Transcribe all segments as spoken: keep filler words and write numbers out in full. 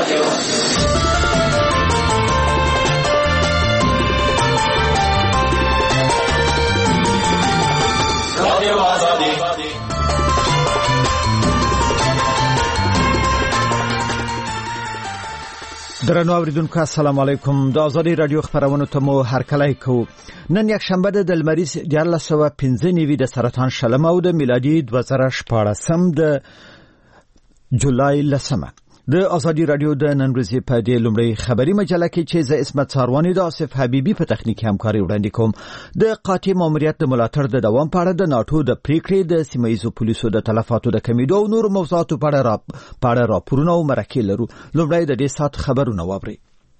درنو اوریدونکو السلام علیکم. د ازادي رادیو خبرونو ته مو هرکلی کوو. نن یک شنبه د لمریز دیارلس سوه پنځه نوي د سرطان شلمه او د میلادي دوه زره شپاړسم د جولای لسمه. د ازادي رادیو د نن ورځې په دې لومړی خبري مجله کې چې زه اسمت ساروانی د آصف حبیبي په تخنیکي همکاري وړاندې کوم د قاطع ماموریت د ملاتړ د دوام په اړه د ناتو د پریکړې د سیمه‌ییزو پولیسو د تلفاتو د کمیدو او نور موضوعاتو په اړه را په اړه راپورونه او مرکې لرو. لومړی د دې سات خبرونه واورئ.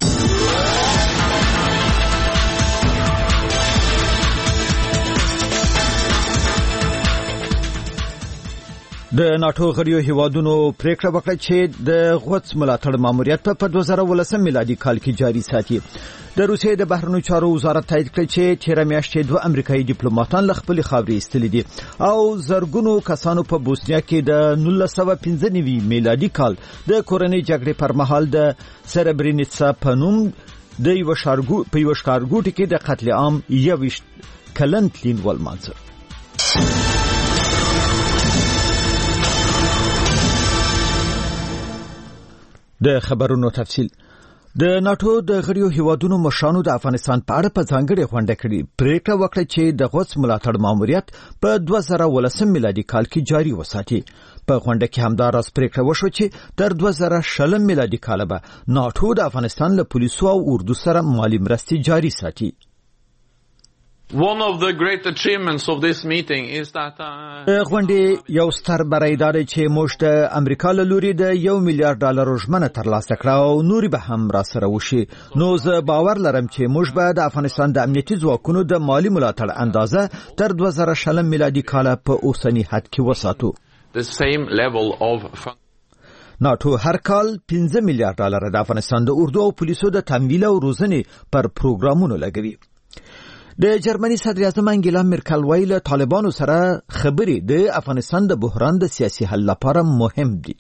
د ناتو غړیو هیوادونو پریکړه وکړه چې د غوڅ ملاتړ ماموریت په دوه زره ولسم میلادي کال کې جاري ساتي. د روسیې د بهرنیو چارو وزارت تایید کړ چې تیر میاشتې دوه امریکایي ډیپلوماټان له خپل خاورې ایستلي دي او زرګونو کسانو په بوسنیا کې د نولس سوه پنځه نوي میلادي کال د کورنۍ جګړې پر مهال د سربرینیتسا په نوم د یو شارګو په یو ښارګوټي کې د قتل عام یویشت کلن تلین ولمانځه. د خبرونو تفصیل. د ناتو د غړیو هیوادونو مشرانو د افغانستان په اړه په ځانګړي غونډه کې پریکړه وکړه چې د غوڅ ملاتړ ماموریت په دوه زره ولسم میلادي کال کې جاري وساتي. په غونډه کې همداراز پریکړه وشوه چې تر دوه زره شلم میلادي کال به ناتو د افغانستان له پولیسو او اردو سره مالی مرستې جاري ساتي. One of the great achievements of this meeting is that غونډې یو ستر بری دا دی چې موږ د امریکا له لوري د یو میلیارډ ډالر ژمنه ترلاسه کړه او نوري به هم را سره وشي. نو زه باور لرم چې موږ به د افغانستان د امنیتي ځواکونو د مالی ملاتړ اندازه تر دوه زره شلم میلادي کال په اوسني حد کې وساتو. the same level of ناتو هر کال پنځه میلیارډ ډالر د افغانستان د اردو او پولیسو د تمویل او روزنې پر پروګرامونو لګوي. د جرمني صدر اعظم انګیلا مرکل ویل طالبانو سره خبرې د افغانستان د بحران د سیاسي حل لپاره مهم دي.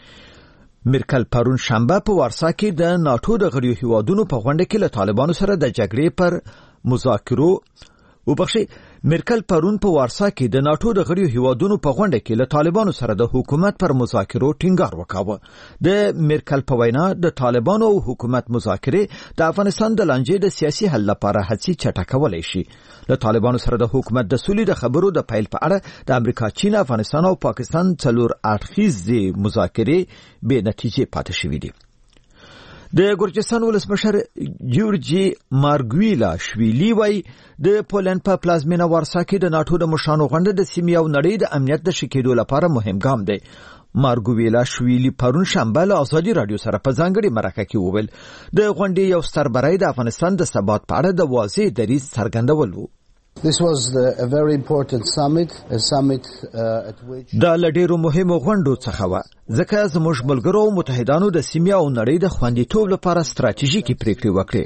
مرکل پرون شنبه په وارسا کې د ناتو د غړیو هیوادونو په غونډه کې له طالبانو سره د جګړې پر مذاکرو وبخښي مرکل پرون په وارسا کې د ناتو د غړیو هیوادونو په غونډه کې له طالبانو سره د حکومت پر مذاکرو ټینګار وکاوه. د مرکل په وینا د طالبانو او حکومت مذاکرې د افغانستان د لانجې د سیاسي حل لپاره هڅې چټکولای شي. له طالبانو سره د حکومت د سولې د خبرو د پیل په اړه د امریکا، چین، افغانستان او پاکستان څلور اړخیزې مذاکرې بې نتیجې پاتې شوې دي. د ګورجستان ولسمشر جورجي مارګویلا شویلی وای د پولند په پلازمینه وارسا کې د ناتو د مشرانو غونډه د سیمې او نړۍ د امنیت د ښه کېدو لپاره مهم ګام دی. مارګویلا شویلی پرون شنبه له ازادي رادیو سره په ځانګړي مرکه کې وویل د غونډې یو ستر بری د افغانستان د ثبات په اړه د واضح دریځ څرګندول وو. This was the, a very important summit, a summit uh, at which دا لډیرو مهمو غونډو څخه و ځکه زموږ ملګرو او متحدانو د سیمې او نړۍ د خوندیتوب لپاره ستراتیژیکي پریکړې وکړې.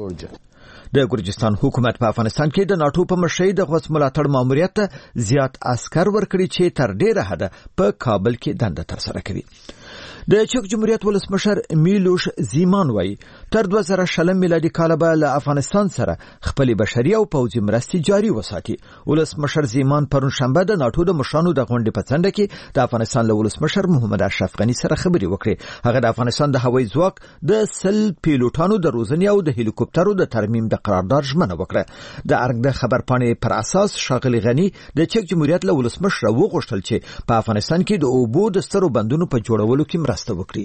د ګورجستان حکومت په افغانستان کې د ناتو په مشرۍ د غوڅ ملاتړ ماموریت ته زیات عسكر ورکړي چې تر ډیره حده په کابل کې دنده ترسره کوي. د چک جمهوریت ولسمشر میلوش زیمان وای تر دوه زره شلم میلادي کال به له افغانستان سره خپل بشري او پوځي مرستې جاري وساتي. ولسمشر زیمان پرون شنبه د ناتو د مشرانو د غونډې په څنډه کې د افغانستان له ولسمشر محمد اشرف غني سره خبرې وکړې. هغه د افغانستان د هوایي ځواک د سل پیلوټانو د روزنې او د هلیکوپټرو د ترمیم د قرارداد ژمنه وکړه. د ارګ د خبرپاڼې پر اساس ښاغلي غني د چک جمهوریت له ولسمشر وغوښتل چې په افغانستان کې د اوبو د سترو بندونو په جوړولو کې مرسته وکړي.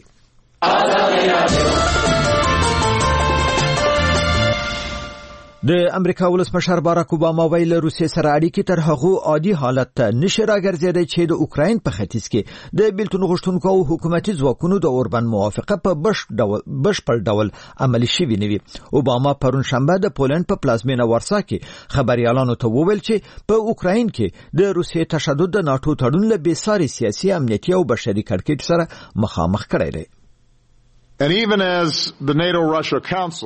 د امریکا ولسمشر باراک اوباما ویل روسیې سره اړیکې تر هغه عادي حالت ته نشي راګرځېدای چې د اوکراین په ختیځ کې د بیلتون غوښتونکو او حکومتي ځواکونو د اوربن موافقه په بشپړ ډول عملي شوې نه وي. اوباما پرون شنبه د پولند په پلازمینه وارسا کې خبريالانو ته وویل چې په اوکراین کې د روسیې تشدد د ناتو تړون له بېساري سیاسي، امنیتي او بشري کړکېچ سره مخامخ کړی دی. And even as the NATO-Russia Council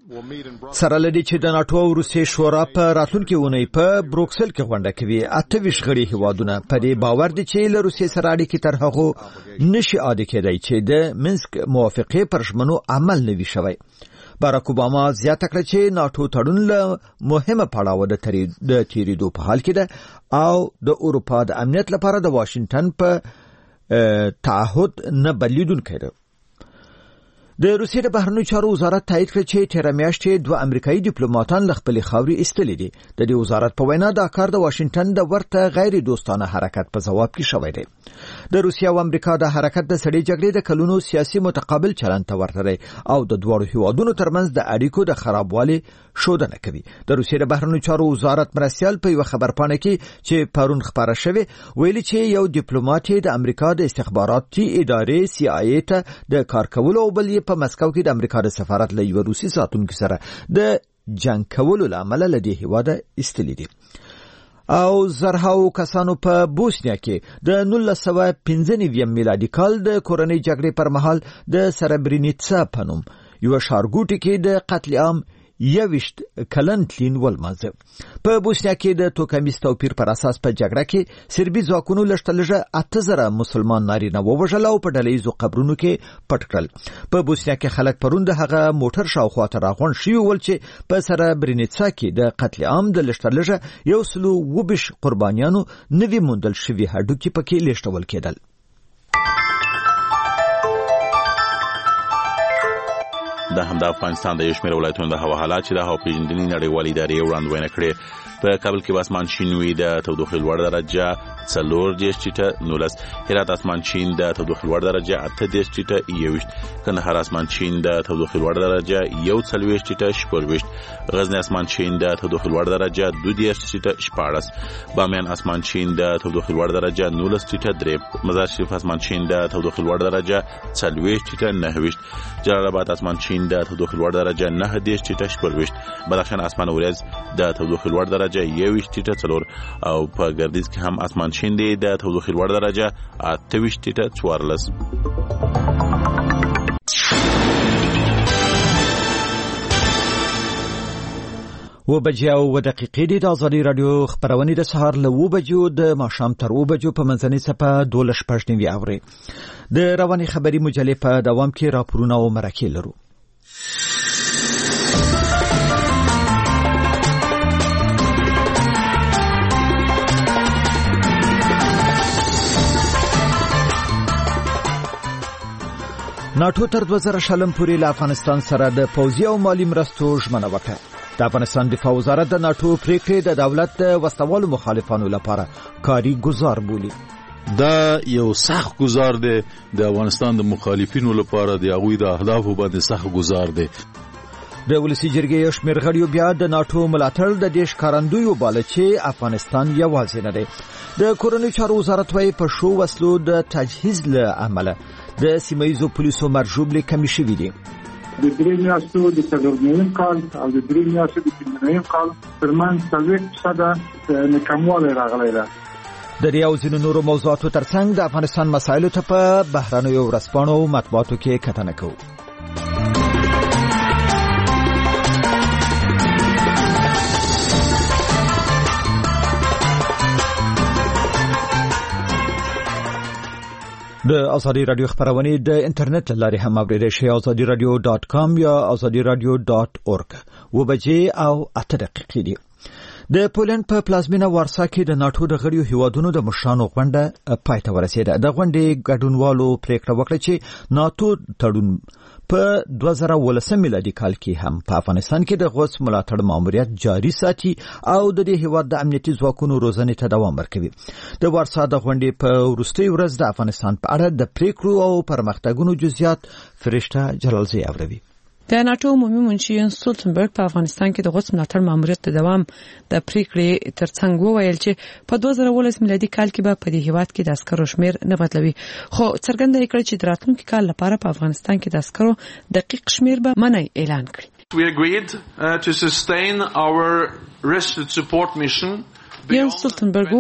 سره لدی چې د ناتو او روسیې شورا په راتلونکي اونۍ په بروکسل کې غونډه کوي. اته ویشت غړي هیوادونه په دې باور دي چې له روسیې سره اړیکې تر هغه نشي عادي کېدای چې د منسک موافقه پر ژمنو عمل نوي شوی. باراک اوباما زیاته کړه چې ناتو تړون له مهمه پړاو د د تیریدو په حال کې ده او د اروپا د امنیت لپاره د واشنگټن په تعهد نه بدلیدونکی ده. د روسیې د بهرنیو چارو وزارت تایید کړ چې تیر میاشت دوه امریکایي ډیپلوماټان له خپل خاورې ایستلي دي. د دې وزارت په وینا دا کار د واشنگټن د ورته غیر دوستانه حرکت په جواب کې شوی دی. د روسیې او امریکا د حرکت د سړې جګړې د کلونو سیاسي متقابل چلند ته ورته دی او د دوه هیوادونو ترمنځ د اړیکو د خرابوالي شودنه کوي. د روسیې د بهرنیو چارو وزارت مرستیال په یو خبرپاڼه کې چې پرون خبره شوه ویلي چې یو ډیپلوماټ د امریکا د استخباراتي ادارې سی آی ای ته د کار کولو او بل په مسکو کې د امریکا د سفارت له یو روسي ساتونکو سره د جنگ کولو لامل لدی هیواده استلی دي. او زرهاو کسانو په بوسنیا کې د نولس سوه پنځه نوي میلادي کال د کورنۍ جګړې پر مهال د سربرینیټسا په نوم یو ښارګوټي کې د قتل عام یوشت کلن تلین ولمازه. په بوسنیا کې د توکمیز توپیر پر اساس په جګړه کې سربي ځواکونو لشتلجه اته زره مسلمان نارینه ووژل او په ډلهیزو قبرونو کې پټ کړل. په بوسنیا کې خلک پروند هغه موټر شاوخوا ته راغون شي ول چې په سره برینیټسا کې د قتل عام د لشتلجه یو سلو وبش قربانیانو نوی موندل شوی هډوکي پکې لشتول کېدل. د همدا افغانستان د یشمیر ولایتونو د هوا حالات چې د هوا پیژندنې نړیوالې ادارې وړاندوینه کړې. په کابل کې اسمان شین وي د تودوخې لوړ درجه څلور دېرش ټیټه نولس، هرات اسمان شین د تودوخې لوړ درجه اته دېرش ټیټه یوویشت، کندهار اسمان شین د تودوخې لوړ درجه یو څلوېښت ټیټه شپږویشت، غزني اسمان شین د تودوخې لوړ درجه دوه دېرش ټیټه شپاړس، بامیان اسمان شین د تودوخې لوړ درجه نولس ټیټه درې، مزار شریف اسمان شین د تودوخې لوړ درجه څلوېښت ټیټه نهویشت، جلال آباد اسمان شین د تودوخې لوړ درجه نه دېرش ټیټه شپږویشت، بدخشان اسمان وریځ د تودوخې لوړ درجه یوویشت ټیټه څلور او په ګردیز کې هم اسمان شین دی د تودوخې لوړ درجه اته ویشت ټیټه څوارلس. و بجې او و دقیقې دي د ازادي رادیو خبرونه د سهار له و بجو د ماښام تر و بجو په منځنۍ صفه دوله شپږ نیوي اوري. د رواني خبري مجلې په دوام کې راپورونه او مرکې لرو. ناتو تر دوه زره شلم پورې له افغانستان سره د پوځي او مالی مرستو ژمنه وکړه. د افغانستان دفاع وزارت د ناتو پریکړې د دولت د وسوالو مخالفانو لپاره کاری گزار بولی. دا یو سخت گزار دی د افغانستان د مخالفینو لپاره، د هغوی د اهدافو باندې سخت گزار دی. د ولسی جرګې یو شمېر غړیو بیا د ناتو ملاتړ د دې ښکارندوی وباله چې افغانستان یوازې نه دی. د کورنۍ چارو وزارت وايي په شو وسلو د تجهیز له عمله د سیمایزو پولیسو مرجوبلې کمی شوي دي. د درې میاشتو د څلورنیم کال او د درې میاشتو د پنځنیم کال ترمنځ څلوېښت فیصده کموالی راغلی ده. د دې او ځینو نورو موضوعاتو ترڅنګ د افغانستان مسایلو ته په بهرنیو ورځپاڼو او مطبوعاتو کې کتنه کوو. د ازادي رادیو خبرونه د انټرنیټ لارې هم اوریدل شي. ازادي رادیو ډاټ کام یا ازادي رادیو ډاټ اورګ. و بجې او اته دقیقې دي. د پولند په پلازمینه وارسا کې د ناتو د غړیو هیوادونو د مشرانو غونډه پای ته ورسېده. د غونډې ګډونوالو پریکړه وکړه چې ناتو تړون په دوه زره ولسم میلادي کال کې هم په افغانستان کې د غوث ملاتړ ماموریت جاري ساتي او د دې هیواد د امنیتي ځواکونو روزنې ته دوام ورکوي. د وارسا د غونډې په وروستۍ ورځ د افغانستان په اړه د پریکړو او پرمختګونو جزئیات فرشته جلالزی اوروي. د ناتو عمومي منشي یانس سټولټنبرګ په افغانستان کې د غوث ملاتړ ماموریت د دوام د پریکړې ترڅنګ وویل چې په دوه زره ولس میلادي کال کې به په دې هیواد کې د عسکرو شمیر نه بدلوي، خو څرګنده کړ چې د راتلونکي کال لپاره په افغانستان کې د عسکرو دقیق شمیر به منع اعلان کړي. We agreed uh, to sustain our rescue support mission. یانس سټولټنبرګ وویل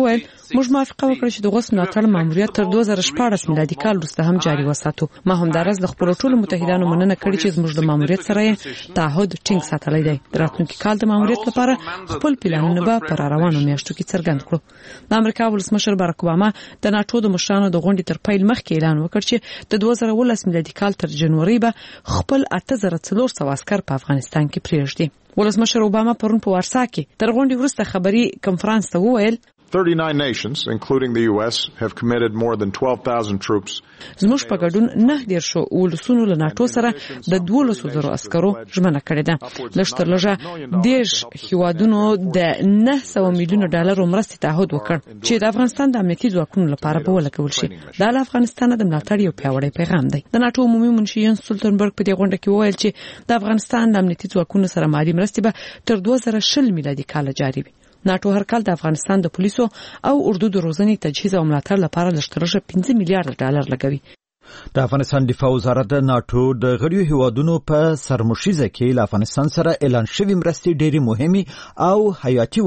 موږ موافقه وکړه چې د غوث ملاتړ ماموریت تر دوه زره شپاړس میلادي کال وروسته هم جاري وساتو. ما همدارس د خپلو ټولو متحدانو مننه کړې چې زموږ د ماموریت سره تعهد ټینګ ساتلی دی. د راتلونکي کال د ماموریت لپاره خپل پلانونه به پر روانو میاشتو کې څرګند کړو. د امریکا ولسمشر باراک اوباما د ناټو د مشرانو د غونډې تر پیل مخکې اعلان وکړ چې د دوه زره ولس میلادي کال تر جنوري به خپل اته زره څلور سوه عسکر په افغانستان کې پرېږدي. ولسمشر اوباما پرون په وارسا کې تر غونډې وروسته خبري کنفرانس ته وویل thirty-nine nations, including the U S, have committed more than twelve thousand troops. زموږ په ګډون نه ډیر شو ولسونو له ناټو سره د دولس زره عسکرو ژمنه کړې ده. لږ تر لږه دیش هیوادونو د نه سوه میلیونه ډالرو مرستې تعهد وکړ چې د افغانستان د امنیتي ځواکونو لپاره به ولګول شي. دا له افغانستان د ملاتړ یو پیاوړی پیغام دی. د ناټو عمومي منشي ینس ستولتنبرګ په دې غونډه کې وویل چې د افغانستان د امنیتي ځواکونو سره مالي مرستې به تر دوه زره شل میلادي کال جاري وي. ناټو هر کال د افغانستان د پولیسو او اردو د روزنې تجهیز او ملاتړ لپاره لږ تر لږه پنځه میلیارډ ډالر لګوي. د افغانستان دفاع وزارت د ناټو د غړیو هیوادونو په سرمشیزه کې له افغانستان سره اعلان شوی مرستې ډېری مهمې او حیاتي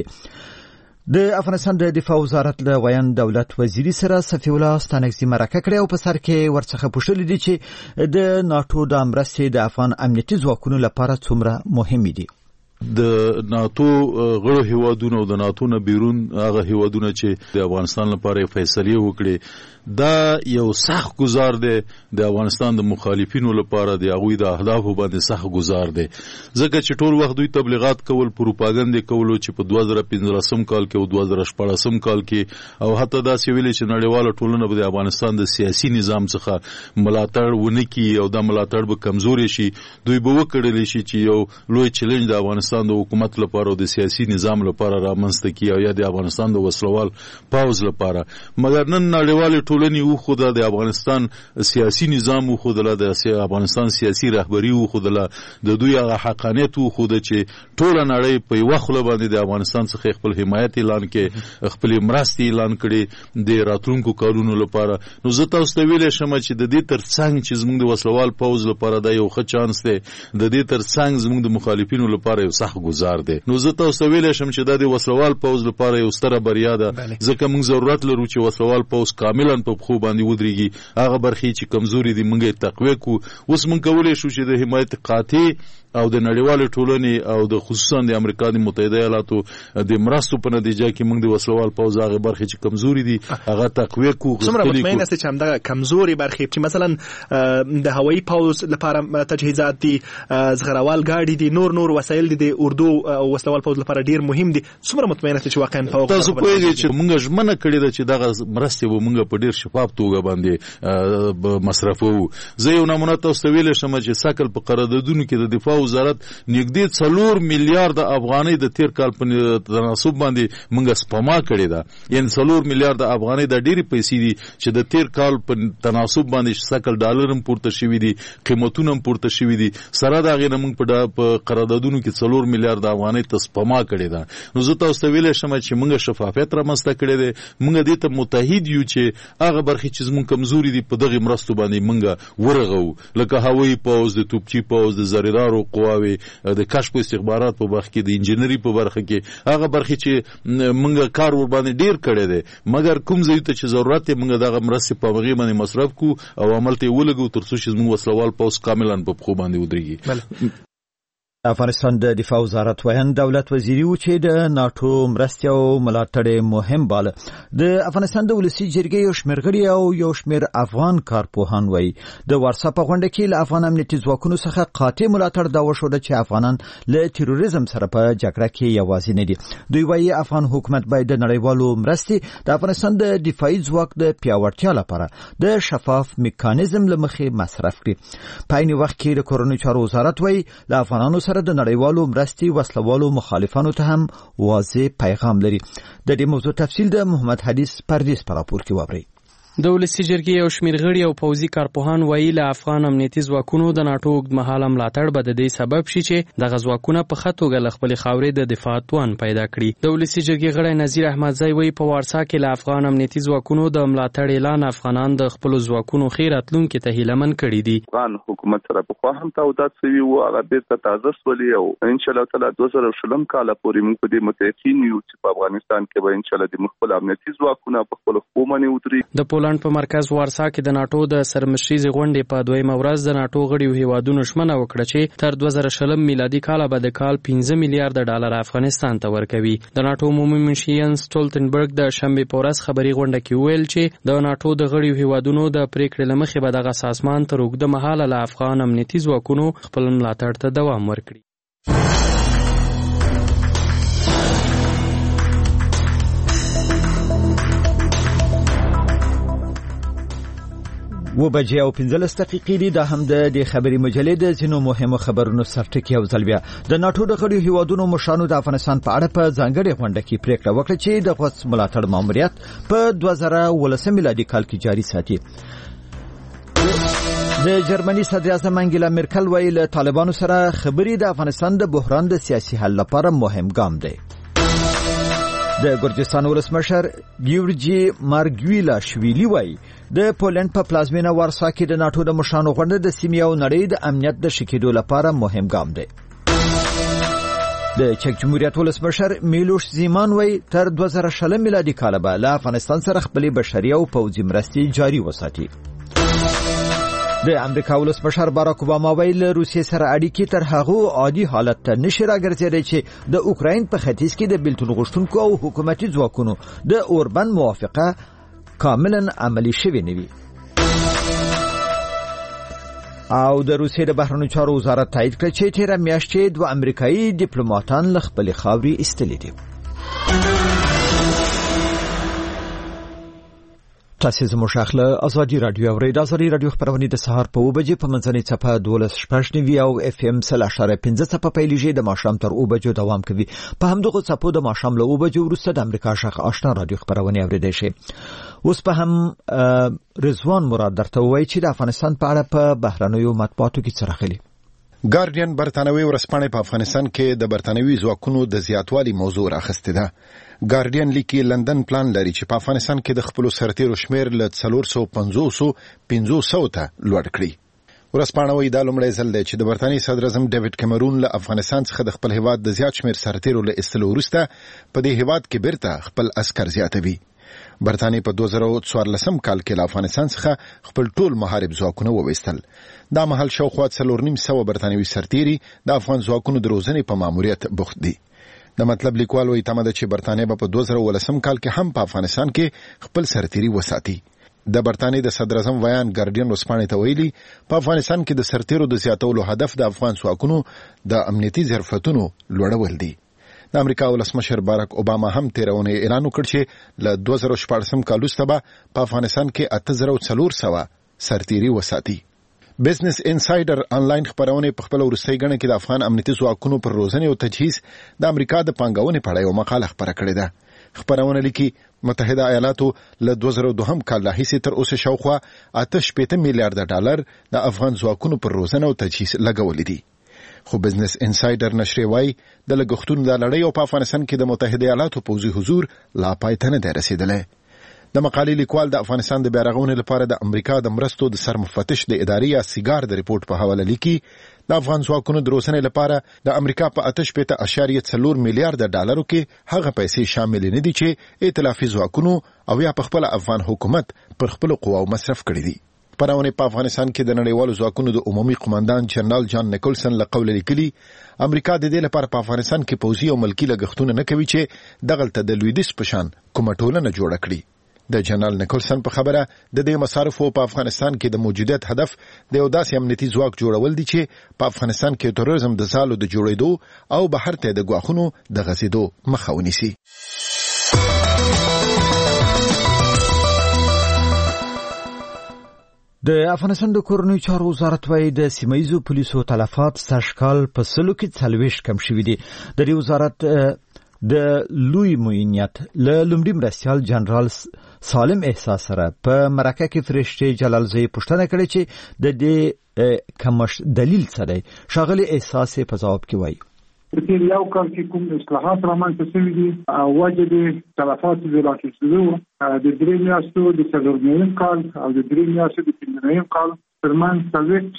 وبللې. د افغانستان د دفاع وزارت له ویان دولت وزیری سره صفی الله ستانکزی مرکه کړې او په سر کې ورڅخه پوښتنه دي چې د ناټو د مرستې د افغان امنیتي ځواکونو لپاره څومره مهمې دي. د ناتو غړو هیوادونو او د ناتو نه بیرون هغه هیوادونه چې د افغانستان لپاره فیصله وکړي دا یو سخت گزار دی د افغانستان د مخالفینو لپاره د هغوی د اهدافو باندې سخت گزار دی ځکه چې ټول وخت دوی تبلیغات کول پروپاګاندا کول چې په دوه زره پنځلسم کال کې او دوه زره شپاړسم کال کې او حتی دا سی ویل چې نړیواله ټولنه به د افغانستان د سیاسي نظام څخه ملاتړ ونکړي او دا ملاتړ به کمزوري شي. دوی به وکړلی شي چې یو لوی چیلنج د افغانستان د حکومت لپاره او د سیاسي نظام لپاره رامنځته کړي او یا د افغانستان د وسلوال پاوز لپاره. مګر نن نړیواله ټولنې و خو د افغانستان سیاسي نظام و خو د افغانستان سیاسي رهبری و خو د دوی هغه حقانیت و خو د چې ټول نړۍ په یو خله باندې د افغانستان څخه خپل حمایت اعلان کړي خپل مرستې اعلان کړي د راتلونکو کارونو لپاره. نو زه تاسو ته ویلی شم چې د دې ترڅنګ چې زموږ د وسلوال پاوز لپاره دا یو ښه چانس دی د دې ترڅنګ زموږ د مخالفینو لپاره یو سخت گزار دی. نو زه تاسو ته ویلی شم چې دا د وسلوال پاوز لپاره یو ستره بریا ده ځکه موږ ضرورت لرو چې وسلوال پاوز کاملا په خو باندې ودرېږي هغه برخې چې کمزوري دي موږ یې تقویه کړو. اوس موږ کولی شو چې د حمایت قاطع او د نړیوالې ټولنې او د خصوصا د امریکا د متحده ایالاتو د مرستو په نتیجه کې موږ د وسلوال پوځ هغه برخې چې کمزوري دي هغه تقویه کړو. څومره مطمئن یاست چې همدغه کمزوري برخې چې مثلا د هوایي پوځ لپاره تجهیزات دي زغروال ګاډي دي نور نور وسایل دي د اردو او وسلوال پوځ لپاره ډیر مهم دي څومره مطمئن یاست چې واقعا په تاسو پوهیږئ چې موږ ژمنه کړې ده چې دغه مرستې به موږ په ډیر شفاف توګه باندې مصرفوو. زه یو نمونه تاسو ته ویلی شم چې سکل په قراردادونو کې د دفاع وزارت نږدې څلور میلیارډ افغانۍ د تیر کال په تناسب باندې موږ سپما کړې ده یعنې څلور میلیارډ افغانۍ د ډېرې پیسې دي چې د تیر کال په تناسب باندې سکل ډالر هم پورته شوي دي قیمتونه هم پورته شوي دي سره د هغې نه موږ په قراردادونو کې څلور میلیارډ افغانۍ ته سپما کړې ده. نو زه تاسو ته ویلی شم چې موږ شفافیت رامنځته کړی دی موږ دې ته متحد یو چې هغه برخې چې زموږ کمزوري دي په دغې مرستو باندې موږ ورغوو لکه هوایي پوځ د توپچي پوځ د زریدارو قواوې د کشف استخبارات په برخه کې د انجنیری په برخه کې هغه برخه چې موږ کار ور باندې ډیر کړی دی مګر کوم ځای ته چې ضرورت یې موږ دغه مرستې په هغې باندې مصرف کو او عمل ته یې ولګو تر څو چې زموږ وسلوال پوځ کاملا په پښو باندې ودرېږي. افغانستان د دفاع وزارت ویان دولت وزیری و چې د ناټو مرستې او ملاتړ مهم باله. د افغانستان د ولسی جرګې یو شمېر غړي او یو شمېر افغان کارپوهان وایي د وارسا په غونډه کې له افغان امنیتي ځواکونو څخه قاطع ملاتړ دا وښوده چې افغانان له تروریزم سره په جګړه کې یوازې نه دي. دوی وایي افغان حکومت باید د نړیوالو مرستې د افغانستان د دفاعي ځواک د پیاوړتیا لپاره د شفاف میکانیزم له مخې مصرف کړي. په عین وخت کې د کورنیو چارو وزارت وایي له افغانانو سره د نړیوالو مرستې وسلوالو مخالفانو ته هم واضح پیغام لري. د دې موضوع تفصیل د محمد حدیث پردیس په راپور کې واورئ. د ولسي جرګې یو شمېر غړي او پوځي کارپوهان وایي له افغان امنیتي ځواکونو د ناټو اوږدمهاله ملاتړ به د دې سبب شي چې دغه ځواکونه په ښه توګه له خپلې خاورې د دفاع توان پیدا کړي. د ولسي جرګې غړی نذیر احمدزی وایي په وارسا کې له افغان امنیتي ځواکونو د ملاتړ اعلان افغانان د خپلو ځواکونو ښې راتلونکي ته هیلهمن کړي دي. افغان حکومت سره پخوا هم تعهدات شوي وو، هغه بېرته تازه شولي او انشاءالله تعالی دوه زره شلم کاله پورې موږ په دې متیقین یو چې په افغانستان کې به انشاءالله د خپل امنیتي ځواکونه په خپلو پښو باندې ودرېږي. د پولنډ په مرکز وارسا کې د ناټو د سرمشریزې غونډې په دویمه ورځ د ناټو غړیو هیوادونو ژمنه وکړه چې تر دوه زره شلم میلادي کاله به د کال پنځه میلیارډ ډالر افغانستان ته ورکوي. د ناټو عمومي منشي یانس سټولټنبرګ د شنبې په ورځ خبري غونډه کې وویل چې د ناټو د غړیو هیوادونو د پریکړې له مخې به دغه سازمان تر اوږده مهاله له افغان امنیتي ځواکونو خپل ملاتړ ته دوام ورکړي. و بجې او پنځلس دقیقې دي. دا هم د دې خبري مجلې د ځینو مهمو خبرونو سرټکی او ځل بیا د ناټو د غړیو هیوادونو مشرانو د افغانستان په اړه په ځانګړې غونډه کې پریکړه وکړه چې د غوث ملاتړ ماموریت په دوه زره ولسم میلادي کال کې جاري ساتي. د جرمني صدر اعظم انګیلا مرکل ویل طالبانو سره خبرې د افغانستان د بحران د سیاسي حل لپاره مهم ګام دی. د ګرجستان ولسمشر ګیورجي مارګویلاشویلی وایي د پولنډ په پلازمینه وارسا کې د ناټو د مشرانو غونډه د سیمې او نړۍ د امنیت د ښه کېدو لپاره مهم ګام دی. د چک جمهوریت ولسمشر میلوش زیمان وایي تر دوه زره شلم میلادي کاله به له افغانستان سره خپلې بشري او پوځي مرستې جاري وساتي. د امریکا ولسمشر باراک اوباما ویل روسیې سره اړیکې تر هغه عادي حالت ته نشي راګرځېدای چې د اوکراین په ختیځ کې د بیلتون غوښتونکو او حکومتي ځواکونو د اوربند موافقه کاملا عملی شوې نه وي. او د روسیې د بهرنیو چارو وزارت تایید کړ چې تیره میاشت دوه امریکایي ډیپلوماټان له خپلې خاورې ایستلي دي. تاسو زموږ خپل ازادي رادیو اورئ. د ازادي رادیو خبرونه د سهار په اوه بجې په منځنۍ چپه دولس شپږ نیوي او اف ام سل اشاره پنځه چپه پیلېږي د ماښام تر اوه بجو دوام کوي. په همدغه چپو د ماښام له اوه بجو وروسته د امریکا شاخ آشنا رادیو خبرونه اورېدای شي. اوس په هم رضوان مراد درته وایي چې د افغانستان په اړه په بهرنیو مطبوعاتو کې څه راغلي. ګارډین برتانوي ورځپاڼه په افغانستان کې د برتانوي ځواکونو د زیاتوالي موضوع راخسته ده. ګارډین لیکي لندن پلان لري چې په افغانستان کې د خپل سرتیرو شمیر له څلور سوه پنځوس ته لوړ کړي. ورځپاڼه وايي دا لومړی ځل دی چې د برتانیې صدر اعظم ډیوډ کیمرون له افغانستان څخه د خپل هیواد د زیات شمیر سرتیرو له ایستلو وروسته په دې هیواد کې بیرته خپل عسکر زیاتوي. برتانیې په دوه زره څوارلسم کال کې له افغانستان څخه خپل ټول محارب ځواکونه وویستل. دا مهال شاوخوا څلور نیم سوه برتانوي سرتیري د افغان ځواکونو د روزنې په ماموریت بوخت دي. د مطلب لیکوال وايي تمه ده چې برتانیې به په دوه زره ولسم کال کې هم په افغانستان کې خپل سرتیري وساتي. د برتانیې د صدر اعظم ویان ګارډین ورځپاڼې ته ویلي په افغانستان کې د سرتیرو د زیاتولو هدف د افغان ځواکونو د امنیتي ظرفیتونو لوړول دي. د امریکا ولسمشر باراک اوباما هم تېره اونۍ اعلان وکړ چې له دوه زره شپاړسم کال وروسته به په افغانستان کې اته زره څلور سوه سرتیري وساتي. بزنس انسایډر آنلاین خبرونه په خپل وروستۍ غڼه کې د افغان امنیتي ځواکونو پر روزنې او تجهیز د امریکا د پانګونې په اړه یو مقاله خبره کړې ده. خبرونه لیکي متحده ایالاتو له دوه زره دوه کال راهیسې تر اوسه شاوخوا اته شپېته میلیارډ ډالر د افغان ځواکونو پر روزنه او تجهیز لګولې دي. خو بزنس انسایډر نشریه وايي د لګښتونو د لړۍ او په افغانستان کې د متحده ایالاتو پوځي حضور لا پای ته نه دی رسېدلی. د مقالې لیکوال د افغانستان د بیارغونې لپاره د امریکا د مرستو د سرمفتش د ادارې یا سیګار د ریپورت په حواله لیکي د افغان ځواکونو د روزنې لپاره د امریکا په اته شپېته اعشاریه څلور میلیارډ ډالرو کې هغه پیسې شامل نه دي چې ائتلافي ځواکونو او یا په خپل افغان حکومت پر خپل قواو مصرف کړي دي. پرونه په افغانستان کې د نړیوالو ځواکونو د عمومي قوماندان جنرال جان نیکولسن له قوله لیکلي امریکا د دې لپاره په افغانستان کې پوځي او ملکی لګښتونه نه کوي چې دغلته د لویدیځ په شان کومه ټولنه جوړه کړي. د جنرال نیکولسن په خبره د دې مصارفو په افغانستان کې د موجودیت هدف د یو داسې امنیتي ځواک جوړول دي چې په افغانستان کې تروریزم د ځالو د جوړېدو او بهر ته د ګواښونو د غځېدو مخه ونیسي. د افغانستان د کورنیو چارو وزارت وايي د سیمایي پولیسو تلفات سږکال په سلو کې څلوېښت کم شوي دي. د دې وزارت د لوی معینیت له لومړي مرستیال جنرال سالم احساس سره په مرکه کې فرشته جلالزی پوښتنه کړې چې د دې کمش دلیل څه دی. ښاغلي احساس په جواب کې وایي په یو کال کې کوم اصلاحات رامنځته شوي دي او وجه د تلفات د راټولېدو د درې میاشتو د څلورنیم کال او د درې میاشتو د پنځنیم کال ترمنځ څلوېښت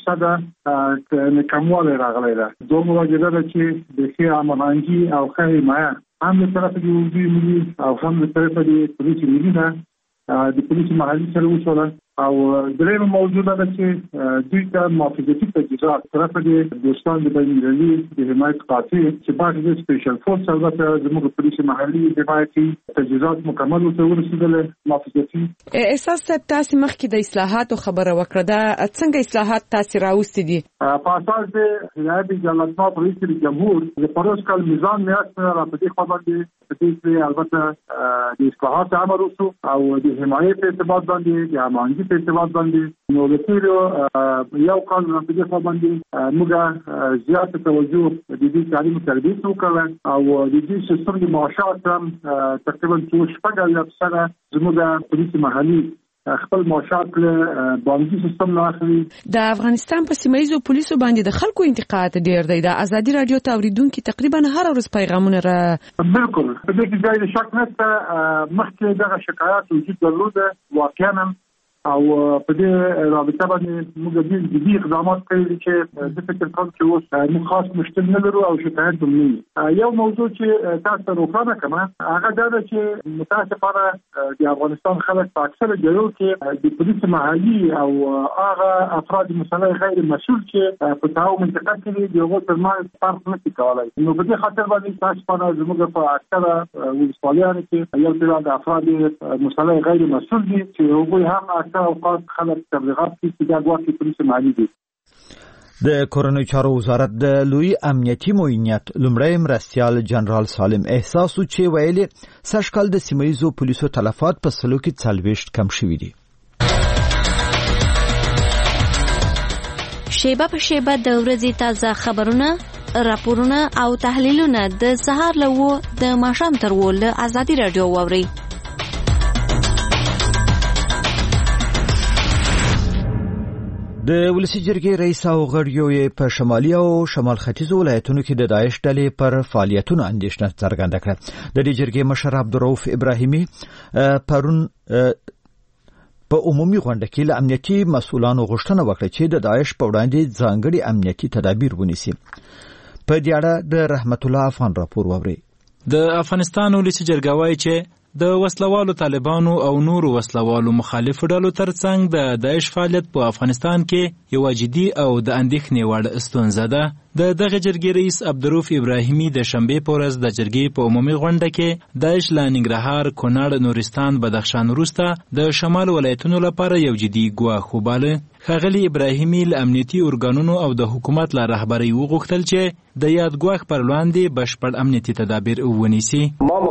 فیصده کموالی راغلی ده. دومره وجه ده چې د ښې هماهنګي او ښه حمایه هم له طرفه د اردوی ملي او هم له طرفه د پولیس ملي نه د پولیس محلي سره وشوله. او درېیمه موضوع ده چې دوی ته محافظتي تجهیزات طرفه د دوستان د بین‌المللي د حمایت قاطع چې بعد د سپیشل فورس البته زموږ پولیس محلي حمایتي تجهیزات مکمل ورته ورسېدل محافظتي. احساس صاحب تاسو مخکې د اصلاحاتو خبره وکړه، دا څنګه اصلاحات تاسو راوستي دي؟ په اساس د هیئت جلالتمآب رئیس جمهور د پروس کال میزان میاشت را په دې خبر دي چې البته د اصلاحات امر وشو او د حمایت ارتباط باندې د هماهنګي په ارتباط باندې نو د تیرو یو کال په دې خبر باندې موږ زیات توجه د دې تعلیم تربیت وکړو او د دې سیستم د معاشات هم تقریبا څو شپږ یا سره زموږ پولیس محلي خپل معاشات له بانکي سیستم نه اخلي. د افغانستان په سیمایي پولیسو باندې د خلکو انتقاد ډیر دی. د ازادي رادیو تاوریدونکو تقریبا هر ورځ پیغامونه را بالکل په دې کې ځای شک نشته. مخکې دغه شکایات وجود درلوده واقعا او په دې رابطه باندې موږ د دې اقدامات کړي چې د فکر کوم چې اوس موږ خاص مشکل نه لرو او شکایت هم نه. یو موضوع چې تاسو روښانه کړم هغه دا ده چې متاسفانه د افغانستان خلک په اکثره ځایو کې د پولیس محلي او هغه افراد مسلح غیر مسؤل چې په تاو منطقه کې د هغو ترمنځ فرق نه کوي کولای. نو په دې خاطر باندې متاسفانه زموږ په اکثره ولسوالیانو کې یو تعداد افراد مسلح غیر مسؤل دي چې هغوی هم اوقات خلک تبلیغات کوي چې دا ګواکې پولیس محلي دي. د کورنۍ چارو وزارت د لوی امنیتي معاونیت لومړی مرستیال جنرال سالم احساس چې ویلي سږکال د سیمایي پولیسو تلفات په سلو کې څلوېښت کم شوي دي. شیبه په شیبه د ورځې تازه خبرونه، راپورونه او تحلیلونه د سهار له وو د ماښام تر وو له ازادي رادیو واورئ. د ولسی جرګې رئیس او غړیو په شمالي او شمال ختیځ ولایتونو کې د داعش ډلې پر فعالیتونو اندېښنه څرګنده کړه. د دې جرګې مشر عبدالرؤف ابراهیمي پرون په عمومي غونډه کې له امنیتي مسؤلانو غوښتنه وکړه چې د داعش په وړاندې ځانګړي امنیتي تدابیر ونیسي. په دې اړه د رحمت الله افغان راپور واوري. د افغانستان ولسی جرګه وایي چې د وسلوالو طالبانو او نورو وسلوالو مخالفو ډلو ترڅنګ د داعش فعالیت په افغانستان کې یو جدي او د اندېښنې وړ ستونزه ده. د دغه جرګې رئیس عبدالرؤف ابراهیمي د شنبې په ورځ د جرګې په عمومي غونډه کې داعش له ننګرهار، کونړ، نورستان، بدخشان وروسته د شمال ولایتونو لپاره یو جدي ګواښ وباله. ښاغلي ابراهیمي له امنیتي ارګانونو او د حکومت له رهبرۍ وغوښتل چې د یاد ګواښ پر وړاندې بشپړ امنیتي تدابیر ونیسي.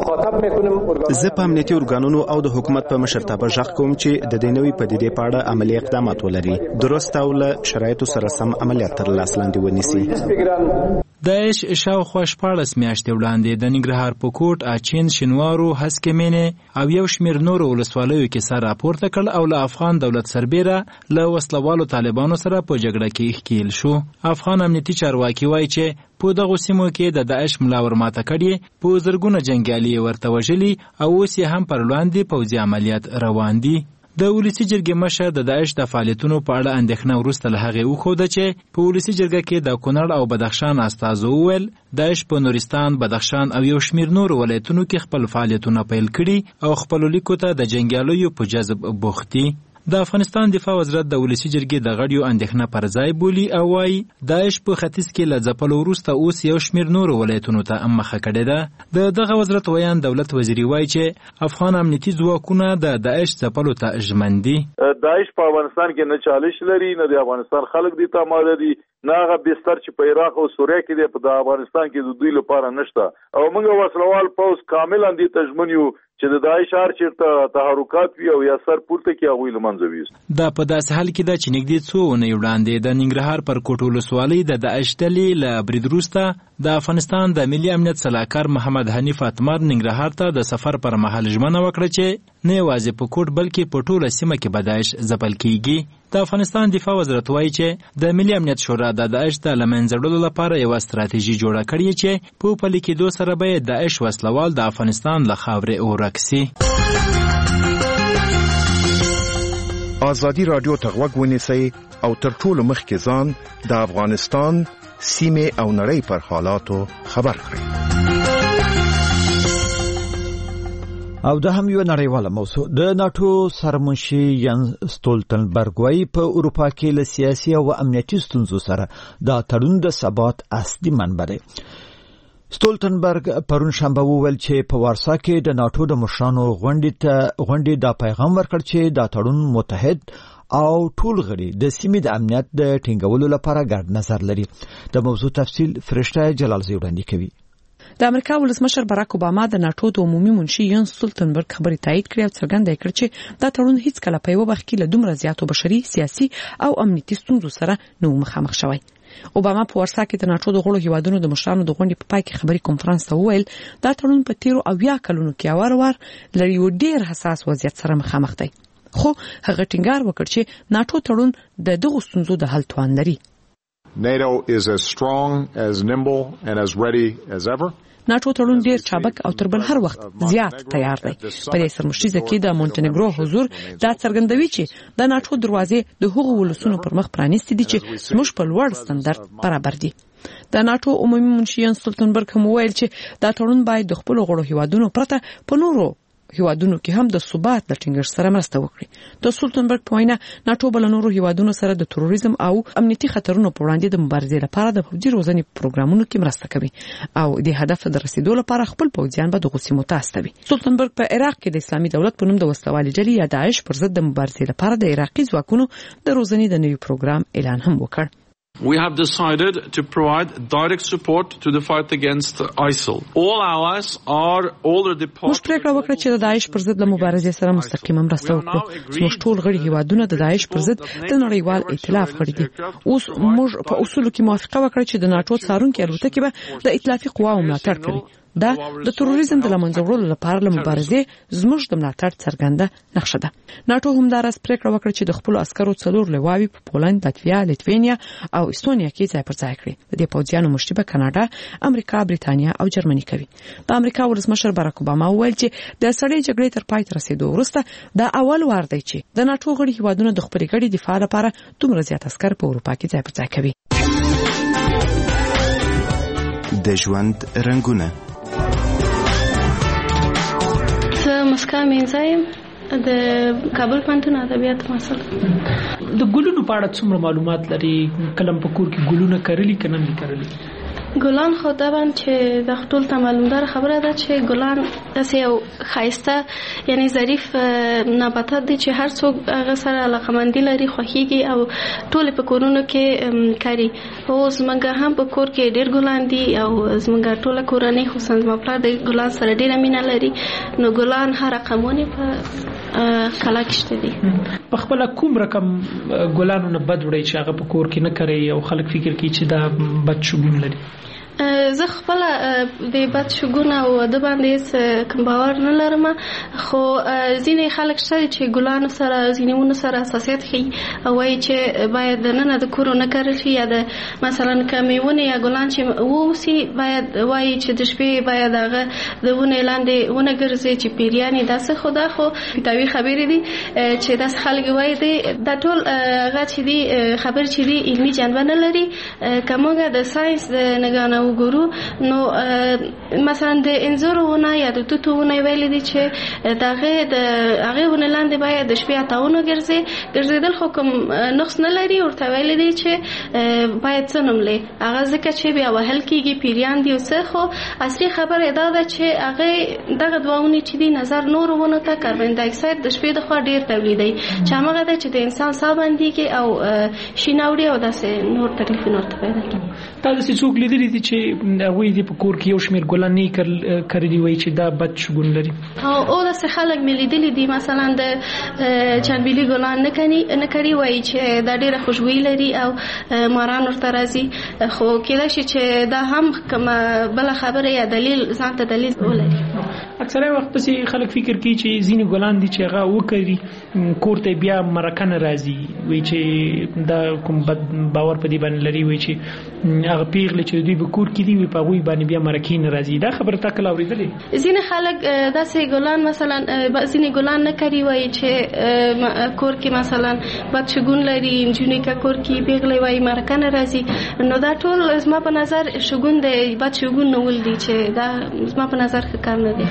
زه په امنیتي ارګانونو او د حکومت په مشرتابه غږ کوم چې د دې نوې پدیدې په اړه عملي اقدامات ولري، درست او له شرایطو سره سم عملیات تر لاس لاندې ونیسي. داعش شاوخوا شپاړس میاشتې وړاندې د ننګرهار په کوټ، اچین، شینوارو، هسکې مینې او یو شمېر نورو ولسوالیو کې سر راپورته کړ او له افغان دولت سربیره له وسلوالو طالبانو سره په جګړه کې ښکیل شو. افغان امنیتي چارواکي وایي چې په دغو سیمو کې د داعش ملا ورماته کړي، په زرګونه جنګیالي ورته وژلي او اوس یې هم پر وړاندې پوځي عملیات روان دي. د ولسی جرګې مشر د داعش د فعالیتونو په اړه اندېښنه وروسته له هغې وښوده چې په ولسی جرګه کې د کونړ او بدخشان استازو وویل داعش په نورستان، بدخشان او یو شمېر نورو ولایتونو کې خپل فعالیتونه پیل کړي او خپلو لیکو ته د جنګیالیو په جذب بوخت دي. د افغانستان دفاع وزارت د ولسی جرګې د غړیو اندېښنه پر ځای بولي او وایي داعش په ختیځ کې له ځپلو وروسته اوس یو شمېر نورو ولایتونو ته مخه کړې ده. د دغه وزارت ویان دولت وزیري وایي چې افغان امنیتي ځواکونه د داعش ځپلو ته ژمن دي. داعش په افغانستان کې نه چالش لري، نه د افغانستان خلک دي ته آماده دي، نه هغه بستر چې په عراق او سوریه کې دی په افغانستان کې د دوی لپاره نشته. او موږ وسلوال پوځ کامل اندې تجمن یو چې د داعش هر چیرته تحرکات وي او یا سر پورته کې هغوی له منځه ویوست. دا په داسې حال کې ده چې نږدې څو اونۍ وړاندې د ننګرهار پر کوټ ولسوالۍ د داعش ډلې له برید وروسته د افغانستان د ملي امنیت سلاکار محمد حنیف اتمر ننګرهار ته د سفر پر مهال ژمنه وکړه چې نه یوازې په کوټ بلکې په ټوله سیمه کې به داعش ځپل کیږي. د افغانستان دفاع وزارت وایي چې د ملي امنیت شورا د داعش د له منځه وړلو لپاره یوه ستراتیژي جوړه کړې چې په پلي کېدو سره به د داعش وسلوال د افغانستان له خاورې ورک سي. ازادي رادیو ته غوږ ونیسئ او تر ټولو مخکې ځان د افغانستان سیمې او نړۍ پر حالاتو خبر کړئ. او د هم یو نړیواله موضوع د ناتو سرمنشي ین ستولتنبرګ وايي په اروپا کې له سیاسي او امنیتي ستونزو سره د تړون د ثبات اصلي منبع دی. ستولتنبرګ پرون شنبه وویل چې په وارسا کې د ناتو د مشرانو غونډې ته غونډې دا پیغام ورکړ چې دا تړون متحد او ټول غړي د سیمې د امنیت د ټینګولو لپاره ګډ نظر لري. د موضوع تفصیل فرشته جلال زی وړاندې کوي. د امریکا ولسمشر باراک اوباما د ناتو د عمومي منشي ین ستولتنبرګ خبرې تایید کړې او څرګنده کړه چې دا تړون هیڅ کله په یو وخت کې له دومره زیاتو بشري، سیاسي او امنیتي ستونزو سره نه مخامخ شوی. اوباما په ورسا کې د ناتو د غړو هیوادونو د مشرانو د غونډې په پای کې خبري کنفرانس ته وویل دا تړون په تیرو اویا کلونو کې اور ور لري یو ډیر حساس وضعیت سره مخامخ دی. خو هغه ټینګار وکړ چې ناتو تړون د دغو ستونزو د حل توان لري. NATO is as strong, as nimble and as ready as ever. ناتو تړون ډیر چابک او تر بل هر وخت زیات تیار دی. په دې سرمشریزه کې د مونټنیګرو حضور دا څرګندوي چې د ناتو دروازې د هغو ولسونو پر مخ پرانیستي دي چې زموږ په لوړ ستاندرد برابر دي. د ناتو عمومي منشي ین ستولتنبرګ هم ویل چې دا تړون باید د خپل غړو هیوادونو پرته په نورو هیوادونو کې هم د ثبات د ټینګښت سره مرسته وکړي. د ستولتنبرګ په وینا ناتو بل نورو هیوادونو سره د تروریزم او امنیتي خطرونو پر وړاندې د مبارزې لپاره د پوځي روزنې پروګرامونو کې مرسته کوي او د هدف ته رسیدو لپاره خپل پوځیان به د غوسې متاستوي. ستولتنبرګ په عراق کې د اسلامي دولت په نوم د وسلوالې ډلې یا داعش پر ضد د مبارزې لپاره د عراقي ځواکونو د روزنې د نوي پروګرام اعلان هم وکړ. We have decided to provide direct support to the fight against ISIL. All allies are already part. موږ پریکړه وکړه چې د داعش پر ضد له مبارزې سره مستقیمه مرسته وکړو. موږ ټول غړي هیوادونه د داعش پر ضد د نړیوال ائتلاف غړي دي. اوس موږ په اصولو کې موافقه وکړه چې د ناتو څارونکي الوتکې به د ائتلافي قواو ملاتړ کوي. دا د تروریزم د لمنځه وړلو لپاره له مبارزې زموږ د ملاتړ څرګنده نقشه ده. ناتو هم دا راز پریکړه وکړه چې د خپل عسکرو څلور لواوي په پولند، لاتویا، لیتوانیا او استونیا کې ځای پر ځای کړي. د دې پوځیانو مشري به کاناډا، امریکا، بریتانیا او جرمني کوي. د امریکا ولسمشر باراک اوباما وویل چې د سړې جګړې تر پای ته رسیدو وروسته دا اول وار دی چې د ناتو غړي هیوادونه د خپل ګډي دفاع لپاره دومره زیات عسکر په اروپا کې ځای پر ځای کوي. د ژوند رنگونه مسکا مینځایم د کابل پوهنتون ادبیات مسل. د ګلونو په اړه څومره معلومات لري؟ کلم په کور کې ګلونه کرلي کنه نه کرلي؟ ګلان خو دا باندې چې د ټول ته معلومدار خبره ده چې ګلان داسې یو ښایسته یعنی ظریف نباتات دي چې هر څوک هغه سره علاقه‌مندي لري، خوښیږي او ټول په کورونو کې کاري. او زمونږ هم په کور کې ډېر ګلان دي او زمونږ ټوله کورنۍ خصوصا زما پلار د ګلان سره ډېره مینه لري. نو ګلان هر رقمونه په کلا کې شته دي. په خپل کوم رقم ګلانو نه بد وړي چې هغه په کور کې نه کوي او خلک فکر کوي چې دا بد شګون لري؟ زه خپل د بد شګون او د باندې کوم باور نه لرم، خو ځینې خلک شته چې ګلانو سره ځینېونه سره حساسیت ښيي او وایي چې باید نه د کورو نه کرل شي یا د مثلا کمیونه یا ګلان چې ووسی باید وایي چې د شپې باید هغه د ونه لاندې ونه ګرځي چې پیریانې داسې. خو دا خو فتاوی خبرې دي چې داسې خلک وایي دي دا ټول هغه چې دي خبر چې دي علمي جنبه نه لري. که موږ د ساینس د نګانه وګورو نو مثلا د انځورونه یا د توتونه ویل دي چې دغه د هغه ونه لاندې باید د شپې اتاونه ګرځي ګرځیدل خو کوم نقص نه لري. ورته ویل دي چې باید څنملې هغه ځکه چې بیا وهل کیږي پیریان دی. اوسه خو اصلي خبره دا ده چې هغه دغه دواونه چې دي نظر نور ونه ته کاربن ډای اکساید د شپې د خوا ډیر تولیدي چې هغه ده چې د انسان ساه باندې کې او شیناوړي او داسې نور تکلیف نور ته پیدا کوي. دا د څوک لیدلې دي چې چې هغوی دې په کور کې یو شمېر ګلان نه کړي دي وایي چې دا بد شګون لري او داسې خلک مې لیدلي دي مثلا د چنبیلي ګلان نه کړي وایي چې دا ډېره خوشبويي لري او ماران ورته راځي خو کېدای شي چې دا هم کومه بله خبره یا دلیل ځان ته دلیل ولري اکثره وخت پسې خلک فکر کوي چې ځینې ګلان دي چې هغه وکړي کور ته بیا مرکه نه راځي وایي چې دا کوم بد باور په دې باندې لري وایي چې هغه پیغلې چې دوی به کور کې دي په هغوی باندې بیا مرکې نه راځي دا خبره تا کله اورېدلې ځینې خلک داسې ګلان مثلا ځینې ګلان نه کړي وایي چې کور کې مثلا بد شګون لري نجونې که کور کې پیغلې وایي مرکه نه راځي نو دا ټول زما په نظر شګون دی بد شګون نه ول دي چې دا زما په نظر ښه کار نه دی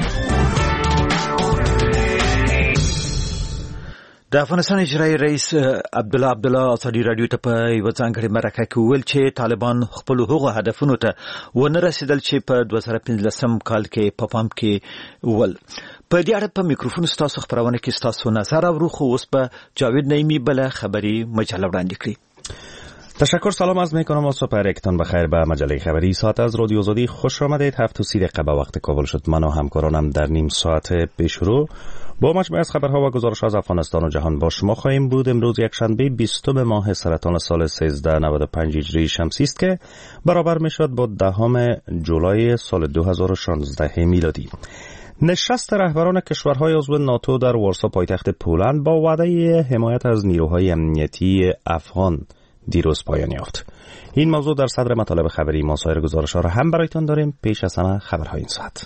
د افغانستان اجرایي رئیس عبدالله عبدالله ازادي راډیو ته په یوه ځانګړې مرکه کې وویل چې طالبان خپلو هغو هدفونو ته ونه رسېدل چې په دوه زره پنځلسم کال کې په پام کې ول. په دې اړه په میکروفون ستاسو خبرونه کې ستاسو نظر اورو خو اوس به جاوید نعیمی بله خبری مجله وړاندې کړي. تشکر، سلام عرض میکنم و صبح یکتان بخیر به مجله خبری ساعت از رادیو آزادی خوش آمدید. هفت و سی دقیقه به وقت کابل شد. من و همکارانم در نیم ساعت پیش رو با مجموعه از خبرها و گزارش از افغانستان و جهان با شما خواهیم بود. امروز یکشنبه بیستم ماه سرطان سال سیزده نود و پنج هجری شمسی است که برابر میشد با دهم جولای سال دو هزار و شانزده میلادی. نشست رهبران کشورهای عضو ناتو در وارسا پایتخت پولند با وعده حمایت از نیروهای امنیتی افغان دیروز پایان یافت. این موضوع در صدر مطالب خبری ما. سایر گزارش‌ها را هم برایتان داریم. پیش از همه خبرهای این ساعت.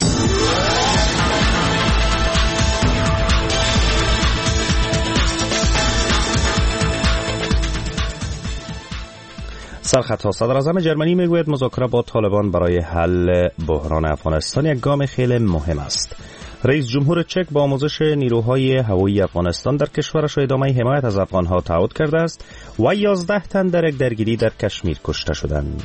سرخط صدر اعظم جرمنی میگوید مذاکره با طالبان برای حل بحران افغانستان یک گام خیلی مهم است. رئیس جمهور چک با آموزش نیروهای هوایی افغانستان در کشورش ادامه حمایت از افغانها تعهد کرده است و یازده تن در یک درگیری در کشمیر کشته شدند.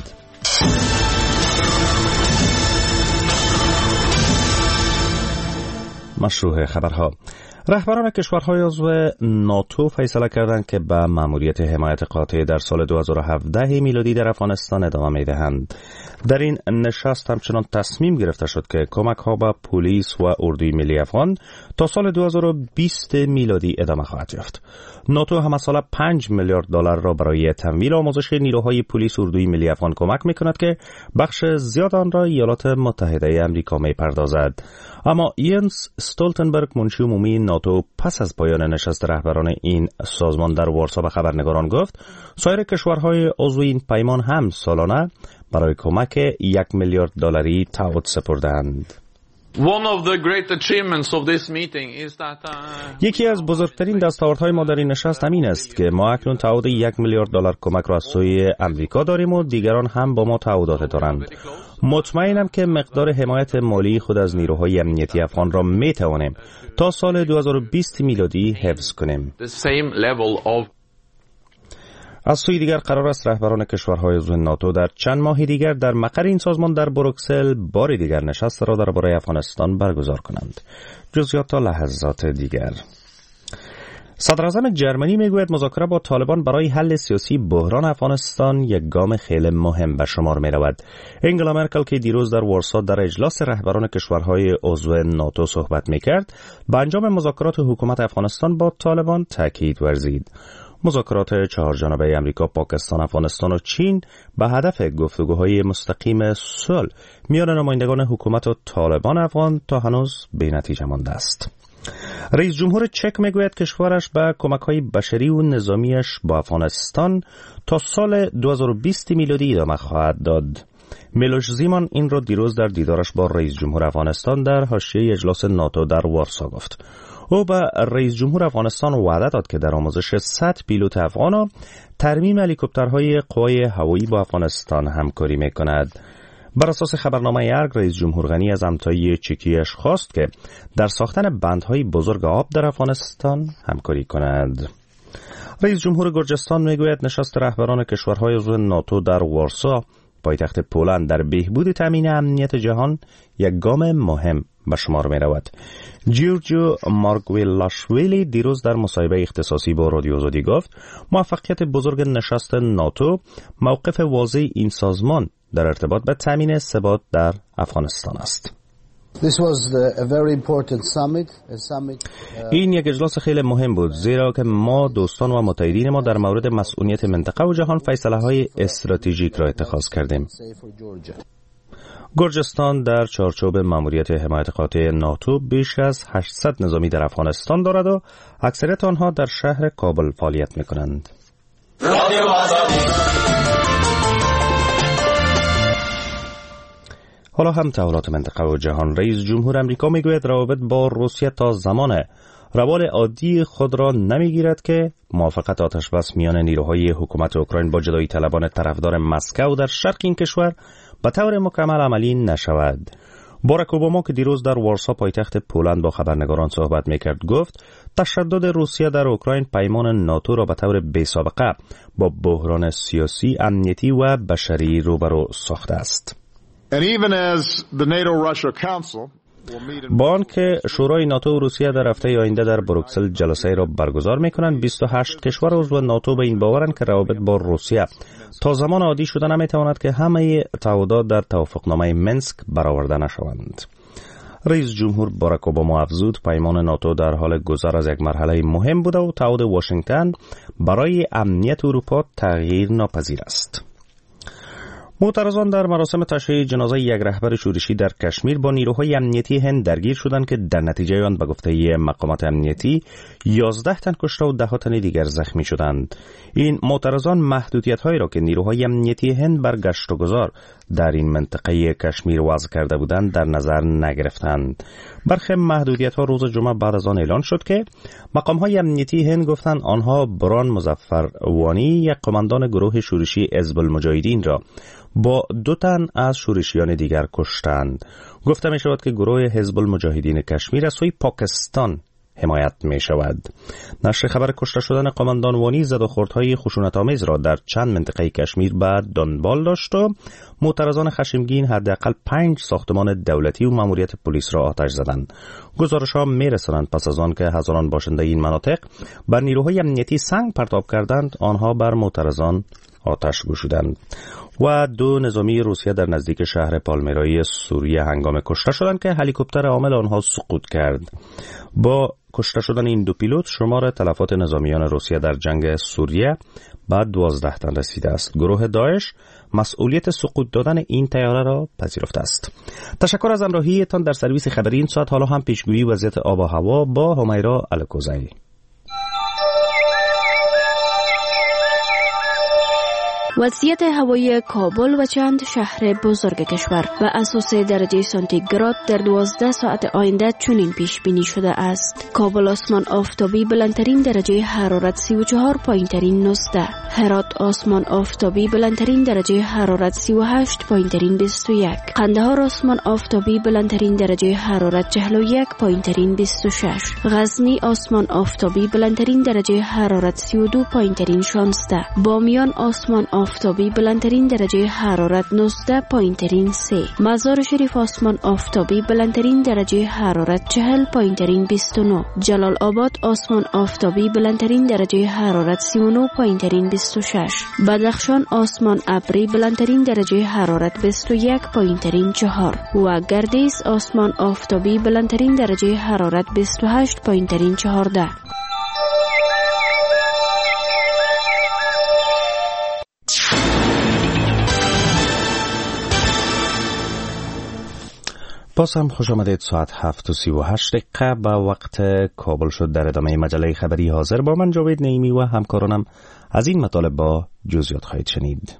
مشروع خبرها. رهبران کشورهای عضو ناتو فیصله کردند که به مأموریت حمایت قاطع در سال دو هزار و هفده میلادی در افغانستان ادامه می‌دهند. در این نشست همچنان تصمیم گرفته شد که کمک‌ها به پلیس و اردوی ملی افغان تا سال دو هزار و بیست میلادی ادامه خواهد یافت. ناتو هم سال پنج میلیارد دلار را برای تمویل آموزش نیروهای پلیس اردوی ملی افغان کمک می‌کند که بخش زیاد آن را ایالات متحده آمریکا می‌پردازد. اما ینس استولتنبرگ منشی عمومی ناتو پس از پایان نشست رهبران این سازمان در وارسا به خبرنگاران گفت سایر کشورهای عضو این پیمان هم سالانه برای کمک یک میلیارد دلاری تعهد سپردند. One of the great achievements of this meeting is that uh, یکی از بزرگترین دستاوردهای ما در این نشست همین است که ما اکنون تعهد یک میلیارد دلار کمک را از سوی امریکا داریم و دیگران هم با ما تعهدات دارند. مطمئنم که مقدار حمایت مالی خود از نیروهای امنیتی افغان را می توانیم تا سال دو هزار و بیست میلادی حفظ کنیم. the same level of از سوی دیگر قرار است رهبران کشورهای عضو ناتو در چند ماه دیگر در مقر این سازمان در بروکسل بار دیگر نشست را درباره افغانستان برگزار کنند. جزئیات تا لحظات دیگر. صدر اعظم جرمنی میگوید مذاکره با طالبان برای حل سیاسی بحران افغانستان یک گام خیلی مهم به شمار می رود. انگلا مرکل که دیروز در وارسا در اجلاس رهبران کشورهای عضو ناتو صحبت می کرد، به انجام مذاکرات حکومت افغانستان با طالبان تاکید ورزید. مذاکرات چهار جانبه امریکا، پاکستان، افغانستان و چین به هدف گفتگوهای مستقیم صلح میان نمایندگان حکومت و طالبان افغان تا هنوز بی نتیجه مانده است. رئیس جمهور چک میگوید کشورش به کمک‌های بشری و نظامیش با افغانستان تا سال دو هزار و بیست میلادی ادامه خواهد داد. میلوش زیمان این را دیروز در دیدارش با رئیس جمهور افغانستان در حاشیه اجلاس ناتو در وارسا گفت. او به رئیس جمهور افغانستان وعده داد که در آموزش صد پیلوت افغان و ترمیم هلیکوپترهای قوای هوایی با افغانستان همکاری میکند. بر اساس خبرنامه ارگ رئیس جمهور غنی از همتای چکیش خواست که در ساختن بندهای بزرگ آب در افغانستان همکاری کند. رئیس جمهور گرجستان میگوید نشست رهبران کشورهای عضو ناتو در وارسا پایتخت پولند در بهبود تامین امنیت جهان یک گام مهم به شمار می رود. جیورجیو مارگویلاشویلی دیروز در مصاحبه اختصاصی با رادیو آزادی گفت موفقیت بزرگ نشست ناتو موقف واضح این سازمان در ارتباط به تامین ثبات در افغانستان است. This was a very important summit, a summit, uh... این یک اجلاس خیلی مهم بود، زیرا که ما دوستان و متحدین ما در مورد مسئولیت منطقه و جهان فیصله‌های استراتژیک را اتخاذ کردیم. گرجستان در چارچوب ماموریت حمایت قاطع ناتو بیش از هشتصد نظامی در افغانستان دارد و اکثریت آنها در شهر کابل فعالیت می‌کنند. حالا هم تحولات منطقه و جهان. رئیس جمهور امریکا میگوید روابط با روسیه تا زمان روال عادی خود را نمیگیرد که موافقت آتشبس میان نیروهای حکومت اوکراین با جدایی طلبان طرفدار مسکو در شرق این کشور به طور مکمل عملی نشود. باراک اوباما که دیروز در وارسا پایتخت پولند با خبرنگاران صحبت میکرد گفت تشدد روسیه در اوکراین پیمان ناتو را به طور بی‌سابقه با بحران سیاسی، امنیتی و بشری روبرو ساخته است. And even as the NATO-Russia Council با آنکه شورای ناتو و روسیه در هفته آینده در بروکسل جلسه را برگزار میکنند، بیست و هشت کشور عضو ناتو به این باورند که روابط با روسیه تا زمان عادی شده نمیتواند که همه تعهدات در توافقنامه منسک برآورده نشوند. رئیس جمهور باراک اوباما افزود پیمان ناتو در حال گذر از یک مرحله مهم بوده و تعهد واشنگتن برای امنیت اروپا تغییر ناپذیر است. معترضان در مراسم تشییع جنازه یک رهبر شورشی در کشمیر با نیروهای امنیتی هند درگیر شدند که در نتیجه آن به گفته مقامات امنیتی یازده تن کشته و ده تن دیگر زخمی شدند. این معترضان محدودیت‌هایی را که نیروهای امنیتی هند بر گشت و گذار در این منطقه کشمیر وضع کرده بودند در نظر نگرفتند. برخی محدودیت‌ها روز جمعه بعد از آن اعلان شد که مقام‌های امنیتی هند گفتند آنها بران مظفر وانی، یک قماندان گروه شورشی حزب المجاهدین را با دو تن از شورشیان دیگر کشتند. گفته می شود که گروه حزب المجاهدین کشمیر از سوی پاکستان حمایت می شود. نشر خبر کشته شدن قماندان وانی زد و خوردهای خشونت‌آمیز را در چند منطقه کشمیر به دنبال داشت و معترضان خشمگین حداقل پنج ساختمان دولتی و ماموریت پلیس را آتش زدند. گزارش‌ها می‌رسانند پس از آن که هزاران باشنده این مناطق بر نیروهای امنیتی سنگ پرتاب کردند، آنها بر معترضان آتش گشودند. و دو نظامی روسیه در نزدیک شهر پالمیرای سوریه هنگام کشته شدند که هلیکوپتر عامل آنها سقوط کرد. با کشته شدن این دو پیلوت شمار تلفات نظامیان روسیه در جنگ سوریه بعد دوازده تن رسیده است. گروه داعش مسئولیت سقوط دادن این طیاره را پذیرفته است. تشکر از همراهیتان در سرویس خبری این ساعت. حالا هم پیشگویی وضعیت آب و هوا با همیرا الکوزی. وضعیت هوایی کابل و چند شهر بزرگ کشور و اساس درجه سانتیگراد در دوازده ساعت آینده چنین پیش بینی شده است. کابل آسمان آفتابی بلندترین درجه حرارت سی و چهار، پایین ترین نوزده. هرات آسمان آفتابی بلندترین درجه حرارت سی و هشت، پایین ترین بیست و یک. قندهار آسمان آفتابی بلندترین درجه حرارت چهل و یک، پایین ترین بیست و شش. غزنی آسمان آفتابی بلندترین درجه حرارت سی و دو، پایین ترین شانزده. بامیان آسمان آفتابی بلندترین درجه حرارت نوزده، پایین ترین سه. مزار شریف آسمان آفتابی بلندترین درجه حرارت چهل، پایین ترین بیست و نه. جلال آباد آسمان آفتابی بلندترین درجه حرارت سی و نه، پایین ترین بیست و شش. بدخشان آسمان ابری بلندترین درجه حرارت بیست و یک، پایین ترین چهار. و گردیز آسمان آفتابی بلندترین درجه حرارت بیست و هشت، پایین ترین چهارده. باز هم خوش آمدید. ساعت هفت و سی و هشت دقیقه به وقت کابل شد. در ادامه مجله خبری حاضر با من جاوید نعیمی و همکارانم از این مطالب با جزئیات خواهید شنید.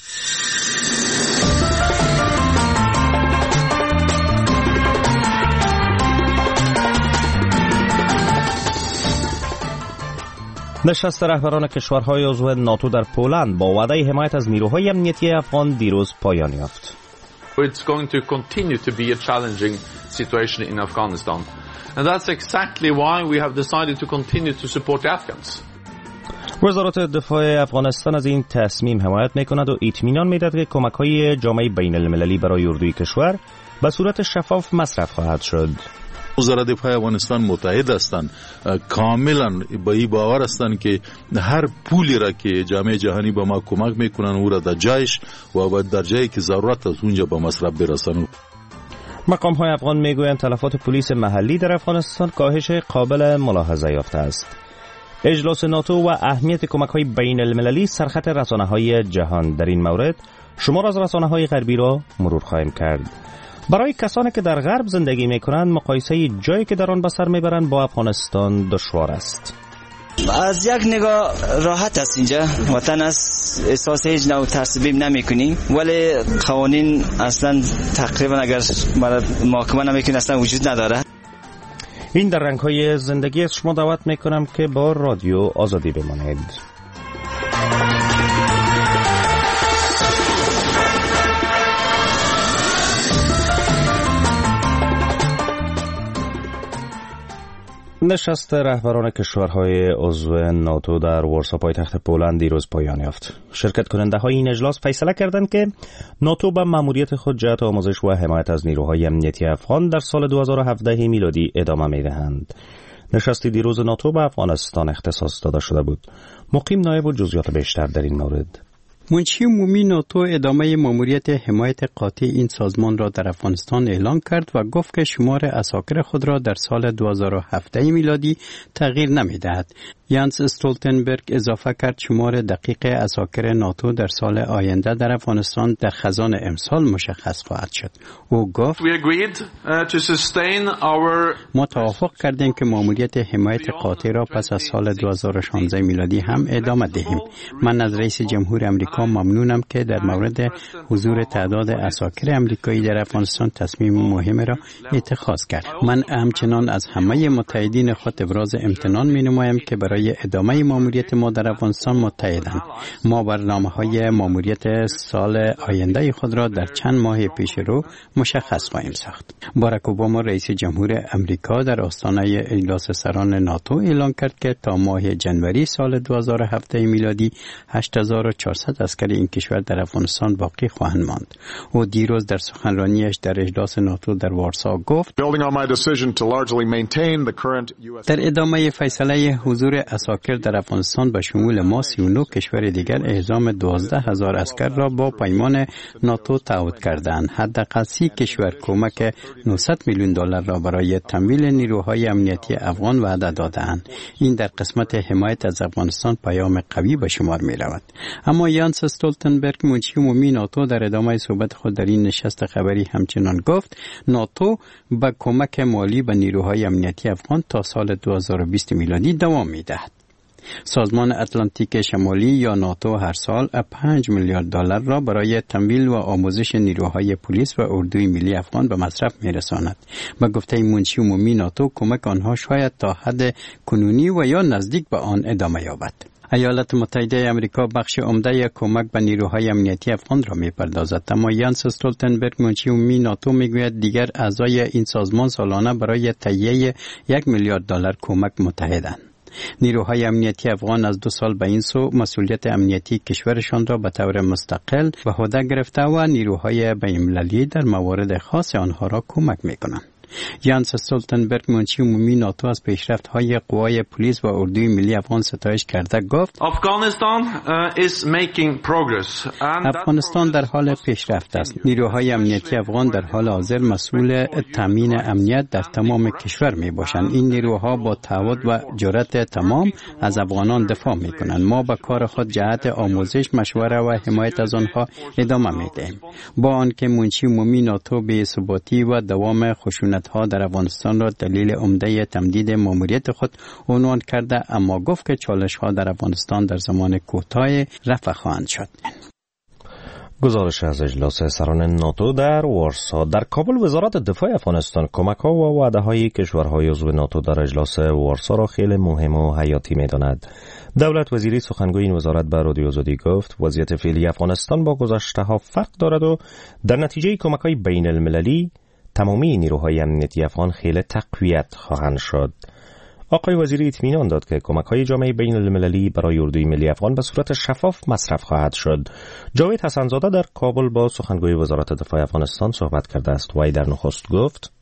نشست رهبران کشورهای عضو ناتو در پولند با وعده حمایت از نیروهای امنیتی افغان دیروز پایان یافت. It's going to continue to be a challenging situation in Afghanistan. And that's exactly why we have decided to continue to support the Afghans. وزارت دفاع افغانستان از این تصمیم حمایت میکند و اطمینان میدهد که کمک‌های جامعه بین المللی برای اردوی کشور به صورت شفاف مصرف خواهد شد. وزارت دفاع افغانستان متحد هستند، کاملا به این باور هستند که هر پولی را که جامعه جهانی به ما کمک میکنن او را در جایش و در جایی که ضرورت است اونجا به مصرف برسانند. مقام های افغان میگویند تلفات پلیس محلی در افغانستان کاهش قابل ملاحظه یافته است. اجلاس ناتو و اهمیت کمک های بین المللی سرخط رسانه های جهان. در این مورد شمار از رسانه های غربی را مرور خواهیم کرد. برای کسانی که در غرب زندگی میکنند مقایسه جایی که در آن به سر میبرند با افغانستان دشوار است. از یک نگاه راحت است اینجا، وطن است، احساس هیچ نوع ترسبیم نمی کنیم، ولی قوانین اصلا تقریبا اگر محاکمه نمیکنیم اصلا وجود نداره. این در رنگ‌های زندگی است. شما دعوت میکنم که با رادیو آزادی بمانید. نشست رهبران کشورهای عضو ناتو در وارسا پایتخت پولند دیروز پایان یافت. شرکت کننده های این اجلاس فیصله کردند که ناتو به مأموریت خود جهت آموزش و حمایت از نیروهای امنیتی افغان در سال دو هزار و هفده میلادی ادامه میدهند. نشست دیروز ناتو به افغانستان اختصاص داده شده بود. مقیم نایب و جزئیات بیشتر در این مورد. منشی عمومی ناتو ادامه ماموریت حمایت قاطع این سازمان را در افغانستان اعلان کرد و گفت که شمار عساکر خود را در سال دو هزار و هفده میلادی تغییر نمی‌دهد. یانس استولتنبرگ اضافه کرد شمار دقیق عساکر ناتو در سال آینده در افغانستان در خزان امسال مشخص خواهد شد. او گفت ما توافق کردیم که ماموریت حمایت قاطع را پس از سال دو هزار و شانزده میلادی هم ادامه دهیم. من از رئیس جمهور امریکا ممنونم که در مورد حضور تعداد عساکر امریکایی در افغانستان تصمیم مهم را اتخاذ کرد. من همچنان از همه متحدین خود ابراز امتنان می‌نمایم که برای ادامه ماموریت ما در افغانستان متحدند. ما برنامه‌های ماموریت سال آینده خود را در چند ماه پیش رو مشخص خواهیم ساخت. باراک اوباما رئیس جمهور امریکا در آستانه اجلاس سران ناتو اعلام کرد که تا ماه جنوری سال دو هزار و هفده میلادی هشت هزار و چهارصد عسکر این کشور در افغانستان باقی خواهند ماند. او دیروز در سخنرانیش در اجلاس ناتو در وارسا گفت در ادامه فیصله حضور عساکر در افغانستان به شمول ما سی و نه کشور دیگر اعزام دوازده هزار عسکر را با پیمان ناتو تعهد کردند. حداقل سی کشور کمک نهصد میلیون دلار را برای تمویل نیروهای امنیتی افغان وعده دادند. این در قسمت حمایت از افغانستان پیام قوی به شمار می رود. اما یانس استولتنبرگ منشی عمومی ناتو در ادامه صحبت خود در این نشست خبری همچنان گفت ناتو با کمک مالی به نیروهای امنیتی افغان تا سال دو هزار و بیست میلادی دوام می‌دهد. سازمان اتلانتیک شمالی یا ناتو هر سال پنج میلیارد دلار را برای تمویل و آموزش نیروهای پلیس و اردوی ملی افغان به مصرف می‌رساند. به گفته منشی عمومی ناتو کمک آنها شاید تا حد کنونی و یا نزدیک به آن ادامه یابد. ایالات متحده آمریکا بخش عمده کمک به نیروهای امنیتی افغان را می‌پردازد، اما یانس استولتنبرگ منشی عمومی ناتو میگوید دیگر اعضای این سازمان سالانه برای تهیه یک میلیارد دلار کمک متحدند. نیروهای امنیتی افغان از دو سال به این سو مسئولیت امنیتی کشورشان را به طور مستقل به عهده گرفته و نیروهای بین‌المللی در موارد خاص آنها را کمک می‌کنند. یانس استولتنبرگ منشی عمومی ناتو از پیشرفت‌های قوای پلیس و اردوی ملی افغان ستایش کرده گفت افغانستان در حال پیشرفت است. نیروهای امنیتی افغان در حال حاضر مسئول تامین امنیت در تمام کشور میباشند. این نیروها با تعهد و جرأت تمام از افغانان دفاع میکنند. ما به کار خود جهت آموزش، مشوره و حمایت از آنها ادامه میدهیم. با آنکه منشی عمومی ناتو به ثباتی و دوام خشونت ها در افغانستان را دلیل عمده تمدید ماموریت خود عنوان کرده، اما گفت که چالش ها در افغانستان در زمان کوتاه رفع خواهند شد. گزارش از اجلاس سران ناتو در وارسا. در کابل وزارت دفاع افغانستان کمک ها و وعده های کشورهای عضو ناتو در اجلاس وارسا را خیلی مهم و حیاتی می داند. دولت وزیری سخنگوی این وزارت به رادیو آزادی گفت وضعیت فعلی افغانستان با گذشته ها فرق دارد و در نتیجه کمک های بین المللی تمامی نیروهای امنیتی افغان خیلی تقویت خواهند شد. آقای وزیری اطمینان داد که کمک‌های جامعه بین المللی برای اردوی ملی افغان به صورت شفاف مصرف خواهد شد. جاوید حسن‌زاده در کابل با سخنگوی وزارت دفاع افغانستان صحبت کرده است و در نخست گفت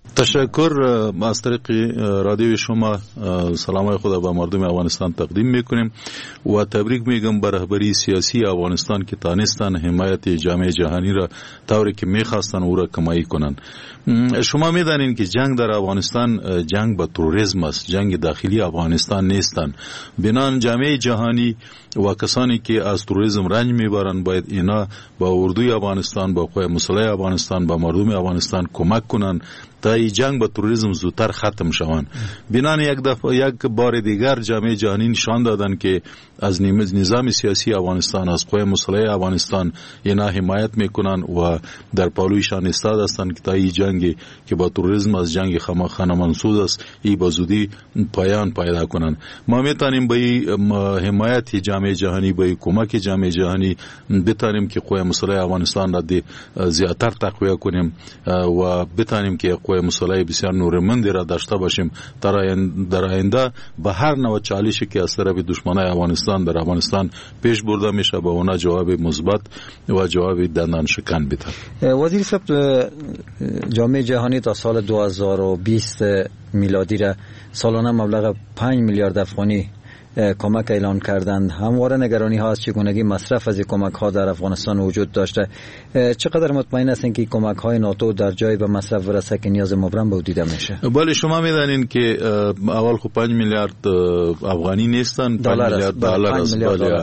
تشکر. از طریق رادیو شما سلام خدا به مردم افغانستان تقدیم میکنیم و تبریک میگم به رهبری سیاسی افغانستان که تانستن حمایت جامعه جهانی را طوری که میخواستن او را کمایی کنن. شما میدانین که جنگ در افغانستان جنگ با تروریسم است، جنگ داخلی افغانستان نیستن. بنان جامعه جهانی و کسانی که از تروریسم رنج میبرند باید اینا با اردوی افغانستان، با قوای مسلح افغانستان، با مردم افغانستان کمک کنن تا این جنگ با تروریسم زودتر ختم شوند. بنان یک دفعه یک بار دیگر جامعه جهانی نشان دادن که از نظام سیاسی افغانستان، از قوای مسلح افغانستان اینا حمایت میکنن و در پالویشان ایستاد هستند که تا این جنگی که با تروریسم از جنگ خانه منسوب است ای با زودی پایان پیدا کنن. ما میتونیم به حمایت جامعه جهانی، به کمک جامعه جهانی بتونیم که قوای مسلح افغانستان را زیاتر تقویت کنیم و بتونیم که قوای مسلح بسیار نورمندی را داشته باشیم در آینده به هر نوع چالشی که از طرف دشمنان افغانستان در افغانستان پیش برده میشه به اونا جواب مثبت و جواب دندان شکن بده. وزیر صاحب، جامعه جهانی تا سال دو هزار و بیست میلادی را سالانه مبلغ پنج میلیارد افغانی کمک اعلان کردند. همواره نگرانی ها از چگونگی مصرف از کمک ها در افغانستان وجود داشته. چقدر مطمئن هستین که کمک های ناتو در جای به مصرف برسه که نیاز مبرم به دیده میشه؟ بله، شما میدانین که اول خب پنج میلیارد افغانی نیستن، پنج میلیارد دلار است.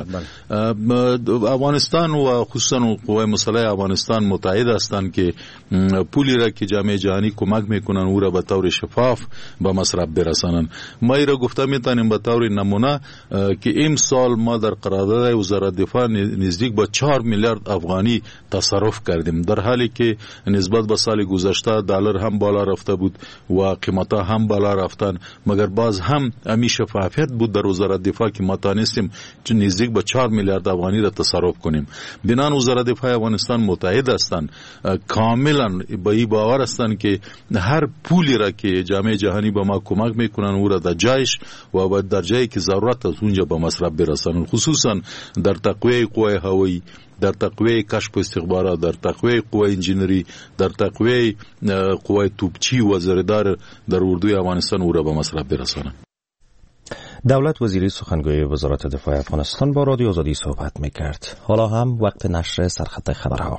افغانستان و خصوصا قوای مسلح افغانستان متحد هستند که پولی را که جامعه جهانی کمک میکنن او را به طور شفاف به مصرف برسانن. ما ای را گفته میتونیم به طور نمونه که این سال ما در قرارداد وزارت دفاع نزدیک با چهار میلیارد افغانی تصرف کردیم، در حالی که نسبت به سال گذشته دلار هم بالا رفته بود و قیمتا هم بالا رفتن، مگر باز هم امی شفافیت بود در وزارت دفاع که ما تانستیم نزدیک با چهار میلیارد افغانی را تصرف کنیم. بنان وزارت دفاع افغانستان متحد هستند، کاملا با این باور هستند که هر پولی را که جامعه جهانی به ما کمک میکنن او را در جایش و در جایی که ضرورت است اونجا به مصرف برسانن، خصوصا در تقویه قوای هوایی، در تقویه کشف و استخبارات، در تقویه قوای انجینری، در تقویه قوای توپچی و زردار در اردوی افغانستان او را به مصرف برسانن. دولت وزیری سخنگوی وزارت دفاع افغانستان با رادیو آزادی صحبت میکرد. حالا هم وقت نشر سرخط خبرها.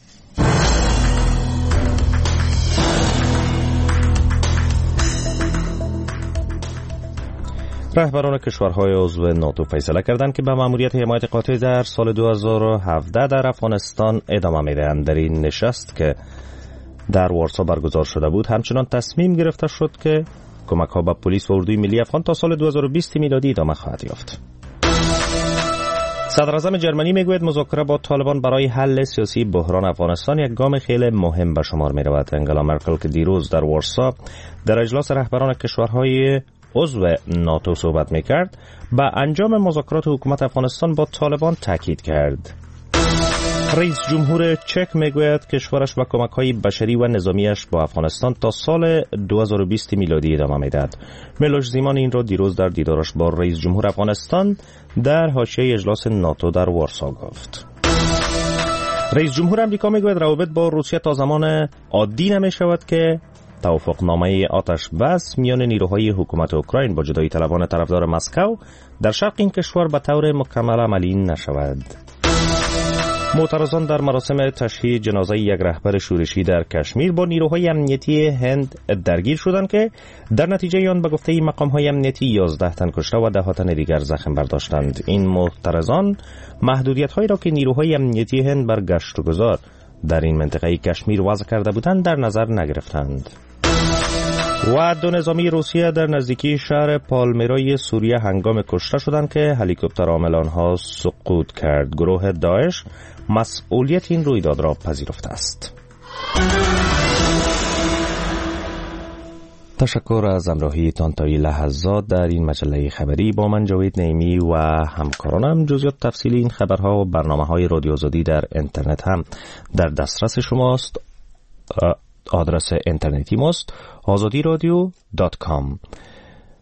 رهبران کشورهای عضو ناتو فیصله کردند که به مأموریت حمایت قاطع در سال دو هزار و هفده در افغانستان ادامه میدهند. در این نشست که در وارسا برگزار شده بود همچنان تصمیم گرفته شد که کمک ها به پلیس و اردوی ملی افغان تا سال دو هزار و بیست میلادی ادامه خواهد یافت. صدر اعظم جرمنی میگوید مذاکره با طالبان برای حل سیاسی بحران افغانستان یک گام خیلی مهم به شمار می رود. انگلا مرکل که دیروز در وارسا در اجلاس رهبران کشورهای عضو ناتو صحبت میکرد، به انجام مذاکرات حکومت افغانستان با طالبان تاکید کرد. رئیس جمهور چک میگوید کشورش با کمک‌های بشری و نظامیش با افغانستان تا سال دو هزار و بیست میلادی ادامه میدهد. میلوش زیمان این را دیروز در دیدارش با رئیس جمهور افغانستان در حاشیه اجلاس ناتو در وارسا گفت. رئیس جمهور امریکا میگوید روابط با روسیه تا زمان عادی نمیشود که توافقنامه آتش بس میان نیروهای حکومت اوکراین با جدایی طلبان طرفدار مسکو در شرق این کشور به طور مکمل عملی نشود. معترضان در مراسم تشییع جنازه یک رهبر شورشی در کشمیر با نیروهای امنیتی هند درگیر شدند که در نتیجه آن به گفته مقام‌های امنیتی یازده تن کشته و ده تن دیگر زخم برداشتند. این معترضان محدودیت‌هایی را که نیروهای امنیتی هند بر گشت و گذار در این منطقه کشمیر وضع کرده بودند در نظر نگرفتند. و دو نظامی روسیه در نزدیکی شهر پالمیرای سوریه هنگام کشته شدند که هلیکوپتر حامل آنها سقوط کرد. گروه داعش مسئولیت این رویداد را پذیرفته است. تشکر از همراهیتان تا این لحظات در این مجله خبری. با من جاوید نعیمی و همکارانم جزئیات تفصیلی این خبرها و برنامه‌های رادیو آزادی در اینترنت هم در دسترس شماست. آدرس اینترنتی ماست آزادی رادیو دات کام.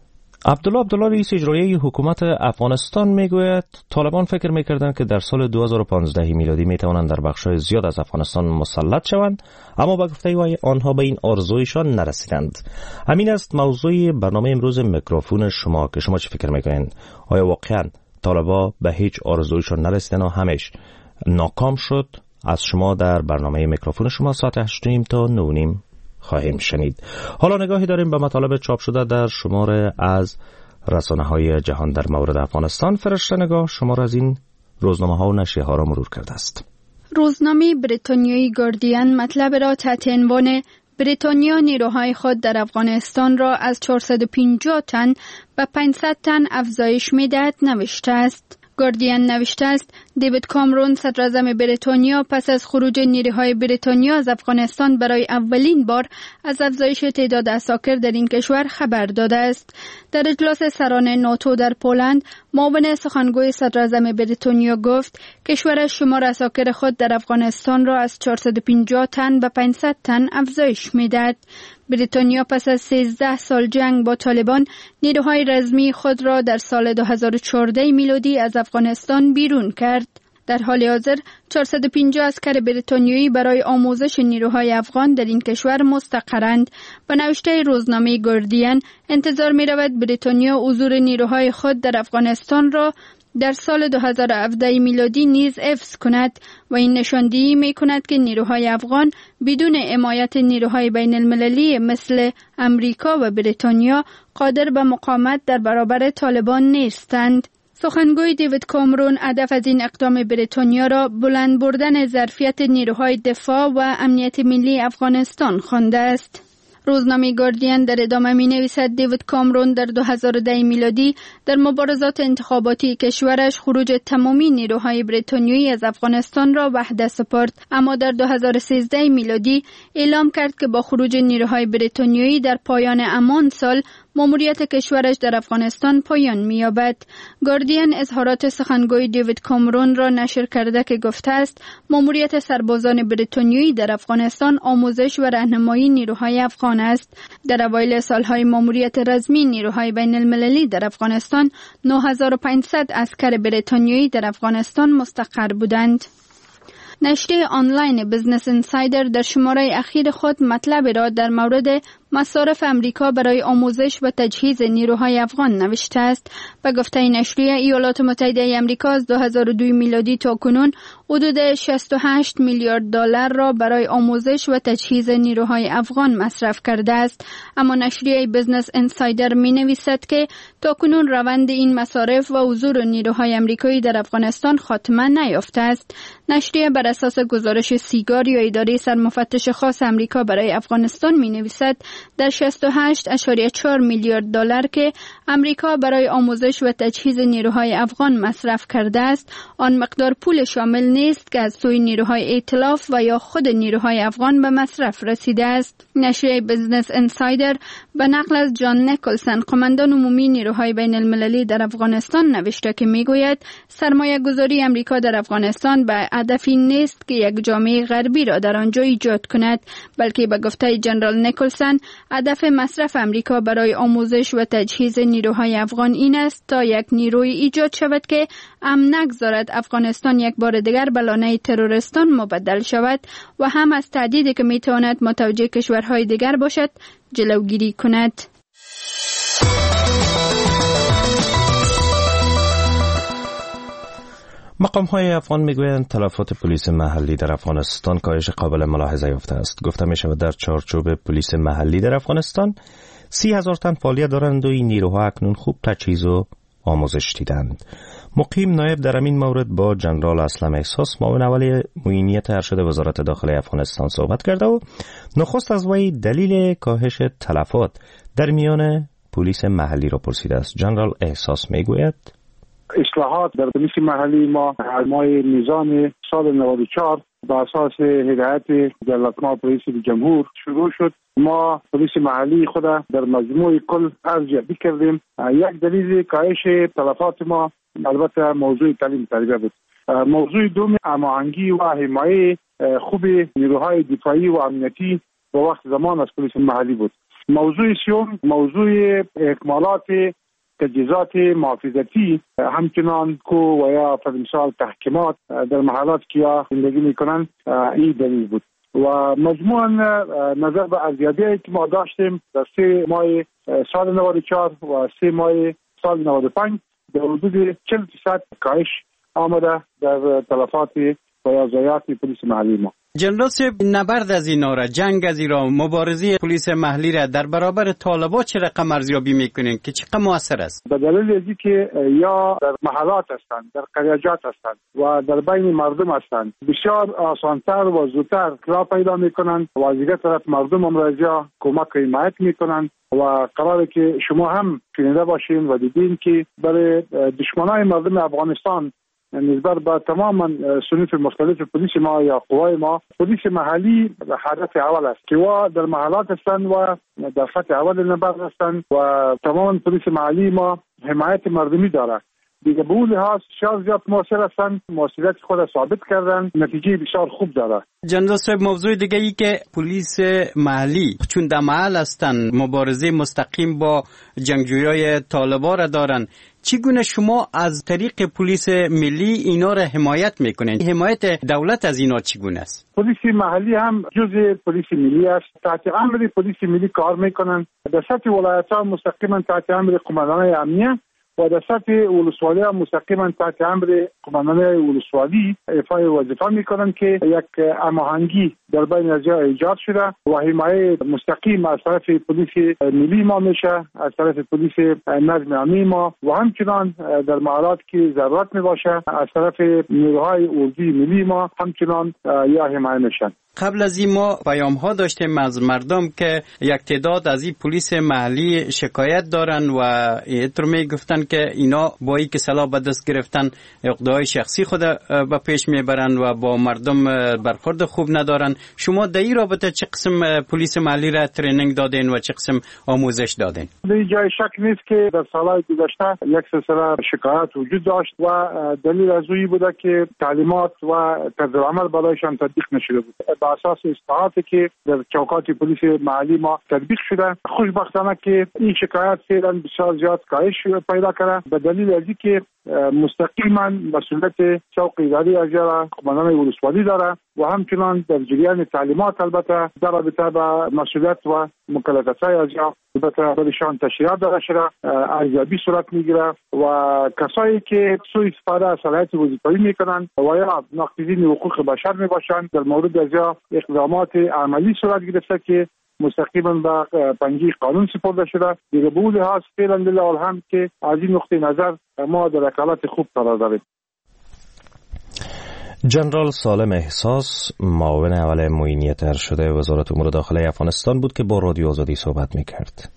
عبدالله عبدالله رئیس اجرایی حکومت افغانستان میگوید طالبان فکر میکردند که در سال دو هزار و پانزده میلادی میتوانند در بخش‌های زیاد از افغانستان مسلط شوند، اما با گفته وی آنها به این آرزویشان نرسیدند. همین است موضوع برنامه امروز میکروفون شما که شما چه فکر میکنید؟ آیا واقعا طالبان به هیچ آرزویشان نرسیدند و همش ناکام شد؟ از شما در برنامه میکروفون شما ساعت هشت و نیم تا نه و نیم خواهیم شنید. حالا نگاهی داریم به مطالب چاپ شده در شماره از رسانه‌های جهان در مورد افغانستان. فرشته نگاه شماره از این روزنامه‌ها و نشریه‌ها را مرور کرده است. روزنامه بریتانیایی گاردین مطلب را تحت عنوان بریتانیا نیروهای خود در افغانستان را از چهارصد و پنجاه تن به پانصد تن افزایش می‌دهد نوشته است. گاردین نوشته است دیوید کامرون صدراعظم بریتانیا پس از خروج نیروهای بریتانیا از افغانستان برای اولین بار از افزایش تعداد عساکر در این کشور خبر داده است. در اجلاس سران ناتو در پولند، معاون سخنگوی صدراعظم بریتانیا گفت کشورش شمار عساکر خود در افغانستان را از چهارصد و پنجاه تن به پانصد تن افزایش می‌دهد. بریتانیا پس از سیزده سال جنگ با طالبان نیروهای رزمی خود را در سال دو هزار و چهارده میلادی از افغانستان بیرون کرد. در حال حاضر چهارصد و پنجاه عسکر بریتانیایی برای آموزش نیروهای افغان در این کشور مستقرند. به نوشته روزنامه گاردین انتظار می رود بریتانیا حضور نیروهای خود در افغانستان را در سال دو هزار و هفده میلادی نیز حفظ کند و این نشاندهی می کند که نیروهای افغان بدون حمایت نیروهای بین المللی مثل امریکا و بریتانیا قادر به مقاومت در برابر طالبان نیستند. سخنگوی دیوید کامرون هدف از این اقدام بریتانیا را بلند بردن ظرفیت نیروهای دفاع و امنیت ملی افغانستان خوانده است. روزنامه گاردین در ادامه می نویسد دیوید کامرون در دو هزار و ده میلادی در مبارزات انتخاباتی کشورش خروج تمامی نیروهای بریتانیایی از افغانستان را وحده سپرد، اما در دو هزار و سیزده میلادی اعلام کرد که با خروج نیروهای بریتانیایی در پایان همان سال ماموریت کشورش در افغانستان پایان می‌یابد. گاردین اظهارات سخنگوی دیوید کامرون را نشر کرده که گفته است ماموریت سربازان بریتانیایی در افغانستان آموزش و راهنمایی نیروهای افغان است. در اوایل سالهای ماموریت رزمی نیروهای بین المللی در افغانستان نه هزار و پانصد عسکر بریتانیایی در افغانستان مستقر بودند. نشریه آنلاین بیزنس اینسایدر در شماره اخیر خود مطلب را در مورد مصارف امریکا برای آموزش و تجهیز نیروهای افغان نوشته است. به گفته نشریه ایالات متحده آمریکا از دو هزار و دو میلادی تا کنون حدود شصت و هشت میلیارد دلار را برای آموزش و تجهیز نیروهای افغان مصرف کرده است، اما نشریه بیزنس اینسایدر می نویسد که تا کنون روند این مصارف و حضور نیروهای آمریکایی در افغانستان خاتمه نیافته است. نشریه بر اساس گزارش سیگار یا اداره سرمفتش خاص آمریکا برای افغانستان می نویسد در شصت و هشت ممیز چهار میلیارد دلار که امریکا برای آموزش و تجهیز نیروهای افغان مصرف کرده است، آن مقدار پول شامل نیست که از سوی نیروهای ائتلاف و یا خود نیروهای افغان به مصرف رسیده است. نشریه بیزنس اینسایدر به نقل از جان نیکلسن، قماندان عمومی نیروهای بین المللی در افغانستان نوشته که میگوید سرمایه گذاری امریکا در افغانستان به هدفی نیست که یک جامعه غربی را در آنجا ایجاد کند، بلکه به گفته جنرال نیکلسن هدف مصرف امریکا برای آموزش و تجهیز نیروهای افغان این است تا یک نیروی ایجاد شود که امن نگذارد افغانستان یک بار دیگر به لانه تروریستان مبدل شود و هم از تهدیدی که میتواند متوجه کشورهای دیگر باشد جلوگیری کند. مقام های افغان میگویند تلفات پلیس محلی در افغانستان کاهش قابل ملاحظه یافته است. گفته می شود در چارچوب پلیس محلی در افغانستان سی هزار تن فعالیت دارند و این نیروها اکنون خوب تجهیز و آموزش دیدند. مقیم نایب در این مورد با جنرال اسلم احساس، معاون اول معینیت ارشد وزارت داخلی افغانستان صحبت کرده و نخست از وی دلیل کاهش تلفات در میان پلیس محلی را پرسیده است. جنرال احساس میگوید اصلاحات در پلیس محلی ما مای نظام سال نود و چهار با اساس هدایت جلالتمآب رئیس جمهور شروع شد. ما پلیس محلی خود در مجموع کل ارزیابی کردیم. یک دلیل کاهش تلفات ما البته موضوع تعلیم تربیت بود. موضوع دوم هماهنگی و حمایت خوب نیروهای دفاعی و امنیتی با وقت زمان از پلیس محلی بود. موضوع سوم موضوع اکمالات تجهیزات محافظتی همچنان کو و یا پر مثال تحکیمات در محلات که زندگی میکنن این دلیل بود و مجموعاً نظر به ارزیابی که ما داشتیم در سه ماه سال نود و چهار و سه ماه سال نود و پنج در حدود چهل درصد کاهش آمده در تلفات و یا ضایعات پلیس محلی ما. جنرال صاحب، نبرد از اینا را، جنگ از اینا، مبارزه پلیس محلی را در برابر طالبان چه رقم ارزیابی میکنین که چقدر موثر است؟ به دلیل اینکه که یا در محلات هستند، در قریجات هستند و در بین مردم هستند، بسیار آسانتر و زودتر راه پیدا میکنند و از دیگر طرف مردم هم را کمک و حمایت میکنند و قراره که شما هم شنیده باشین و دیدین که برای دشمنای مردم افغانستان نسبت به تماما صنوف مختلف پلیس ما یا قوای ما، پلیس محلی هدف اول است که و در محلات هستند و در خط اول نبرد هستند و تماما پلیس محلی ما حمایت مردمی داره. دیگه به اون لحاظ بسیار زیاد موثر هستند، موثریت خود را ثابت کردن، نتیجه بسیار خوب داره. جنرال صاحب، موضوع دیگه ای که پلیس محلی چون در محل هستند مبارزه مستقیم با جنگجویای طالبان را دارن، چگونه شما از طریق پلیس ملی اینا را حمایت میکنین؟ حمایت دولت از اینا چگونه است؟ پلیس محلی هم جزء پلیس ملی است، تحت امر پلیس ملی کار میکنن، در سطح ولایت ها مستقیما تحت امر قماندان امنیه و در سطح ولسوالی ها مستقیما تحت امر قماندان ولسوالی ایفای وظیفه میکنن که یک هماهنگی در بین از ایجاد شده و حمایت مستقیم از طرف پلیس ملی ما میشه، از طرف پلیس نظم عامی ما و همچنان در محلات که ضرورت میباشه از طرف نیروهای اردوی ملی ما همچنان یا حمایت میشن. قبل از این ما پیام ها داشتیم از مردم که یک تعداد از این پلیس محلی شکایت دارن و اینطور می گفتن که اینا با این که سلاح به دست گرفتن اقدامات شخصی خود به پیش میبرن و با مردم برخورد خوب ندارن. شما در این رابطه چه قسم پلیس محلی را ترینینگ دادین و چه قسم آموزش دادین؟ در جای شک نیست که در سالهای گذشته یک سلسله شکایت وجود داشت و دلیل از اوی بوده که تعلیمات و طرز عمل برایشان تطبیق نشده بود. بر اساس اصلاحاتی که در چوکات پلیس محلی ما تطبیق شده، خوشبختانه که این شکایت فعلا بسیار زیاد کاهش پیدا کرده به دلیل از اینکه مستقیما مسئولیت چوک اداری اجرا قماندان ولسوالی داره و همچنان در جریان تعلیمات البته در رابطه با مسئولیت و مکلفیت‌های اجرا البته برایشان تشریحات داده شده، ارزیابی صورت میگیره و کسایی که سوء استفاده از صلاحیت وظیفه‌ای میکنن و یا ناقضین حقوق بشر میباشند در مورد از اقدامات عملی صورت گرفته که مستقیما به پنجه قانون سپرده شده. دیگه به اون لحاظ فعلا لله هم که از این نقطه نظر ما در حالت خوب قرار داریم. جنرال سالم احساس، معاون اول معینیت ارشد وزارت امور داخله افغانستان بود که با رادیو آزادی صحبت میکرد.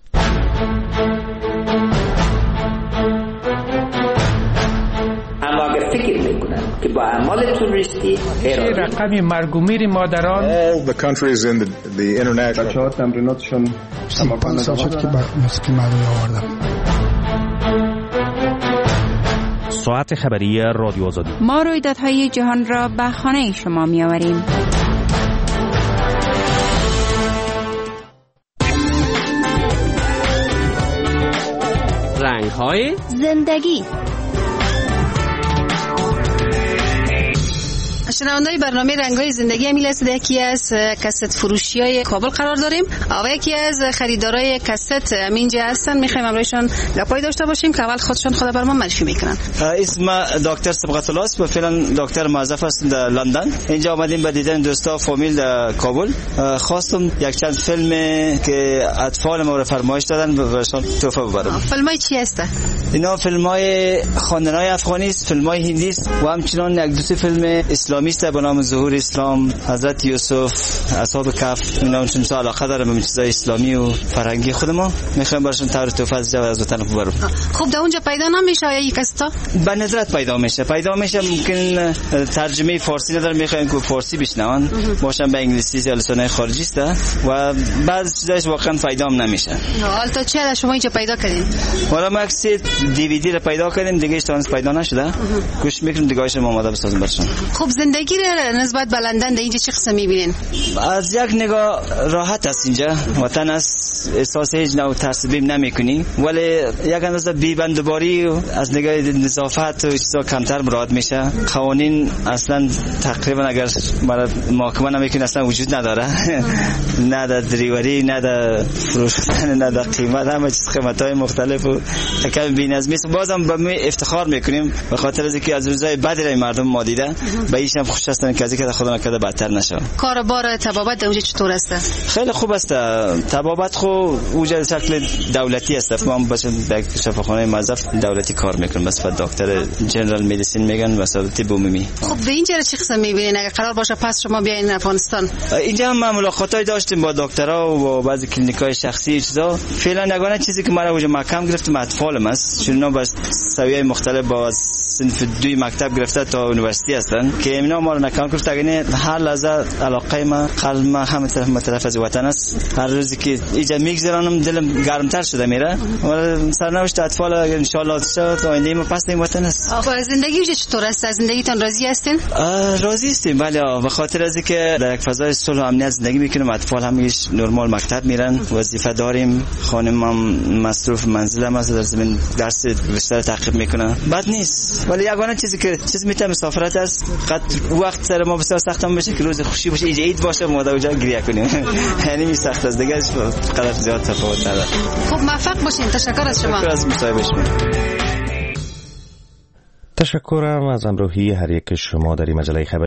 اما اگر فکر میکنن که با اعمال تروریستی رقم مرگ و میر مادران all the countries in the, the international بچه‌ها تمریناتشون پنج سال شد که مسکی مردم آوردم. ساعت خبری رادیو آزادی. ما رویدادهای جهان را به خانه شما می آوریم. رنگ‌های زندگی. شنونده‌های برنامه رنگ‌های زندگی امیل است، یکی از کست فروشی‌های کابل قرار داریم و یکی از خریدارای کست اینجا هستن. می‌خوایم امروزشون گپای داشته باشیم که اول خودشون خود بر ما معرفی می‌کنن. اسم دکتر سبقت الله است و فعلا دکتر موظف است در لندن. اینجا آمدیم به دیدن دوستا فامیل در کابل. خواستم یک چند فیلم که اطفال ما رو فرمایش دادن براشون تحفه ببرم. فیلمای چی هست؟ اینا فیلم‌های خواندن‌های افغانی است، فیلم‌های هندی است و همچنین یک دو سه فیلم اسلامی است به نام ظهور اسلام، حضرت یوسف، اصحاب کهف. اینا چون سال علاقه دارم به چیزای اسلامی و فرهنگی خود ما. می‌خوام براشون تور تحفه از وطن ببرم. خب در اونجا پیدا نمیشه یا یک استا؟ به ندرت پیدا میشه. پیدا میشه ممکن ترجمه فارسی نداره، می‌خوایم که فارسی بشنون باشن به انگلیسی یا لسان‌های خارجی است و بعضی چیزاش واقعا پیدا نمیشه. حالا تا چه شما اینجا پیدا کردین؟ حالا ما اکثر دیویدی رو پیدا کردیم، دیگه اشتانس پیدا نشده. گوش میکنیم دیگه اش ما آماده بسازیم برشون. خب زنده زندگی را نسبت به لندن در اینجا چه قسم میبینین؟ از یک نگاه راحت است اینجا، وطن است، احساس هیچ نوع ترسبیم نمیکنی، ولی یک اندازه بی‌بندوباری از نگاه نظافت و چیزا کمتر مراد میشه. قوانین اصلا تقریبا اگر برای محاکمه نمیکنی اصلا وجود نداره. نه در دریوری، نه در فروختن، نه در قیمت، همه چیز قیمت‌های مختلف و کم بی‌نظمی است. بازم به ما افتخار میکنیم به خاطر اینکه از روزای بدی مردم ما دیده، به ایشم خوش هستن که از اینکه خدا نکرده بدتر نشه. کاربار طبابت اونجا چطور است؟ خیلی خوب است. طبابت خو اونجا شکل دولتی است. ما بچه در شفاخانه موظف دولتی کار میکنم، بس بعد دکتر جنرال مدیسین میگن واسه طب عمومی. خب به اینجا چه قسم میبینین اگه قرار باشه پس شما بیاین افغانستان؟ اینجا هم ملاقاتای داشتیم با دکترها و بعضی کلینیکای شخصی چیزا. فعلا یگانه چیزی که مرا اونجا محکم گرفتم اطفالم است، چون با سویه مختلف با صنف دوی مکتب گرفته تا یونیورسیتی هستن که اینا ما رو نکام کرد. اگه هر لحظه علاقه ما قلب ما همه طرف مطرف از وطن است. هر روزی که اینجا میگذرانم دلم گرمتر شده میره. ولی سرنوشت اطفال ان شاء الله شد آینده ما پس این وطن است. آقا زندگی چطور است؟ از زندگیتون راضی هستین؟ راضی هستیم بله، به خاطر از اینکه در یک فضای صلح و امنیت زندگی میکنیم. اطفال همیش نرمال مکتب میرن، وظیفه داریم، خانمم مصروف منزلم است، در زمین درس بیشتر تعقیب میکنه. بد نیست، ولی یگانه چیزی که چیز میتونه مسافرت است. قد وقت سر ما بسیار سختم بشه که روز خوشی باشه، عید باشه، ما اونجا گریه کنیم. یعنی می سخت است دیگه، قدر زیاد تفاوت نداره. خب موفق باشین. تشکر از شما. تشکر از مصاحبه شما. تشکرم از همراهی هر یک شما در این مجله خبری.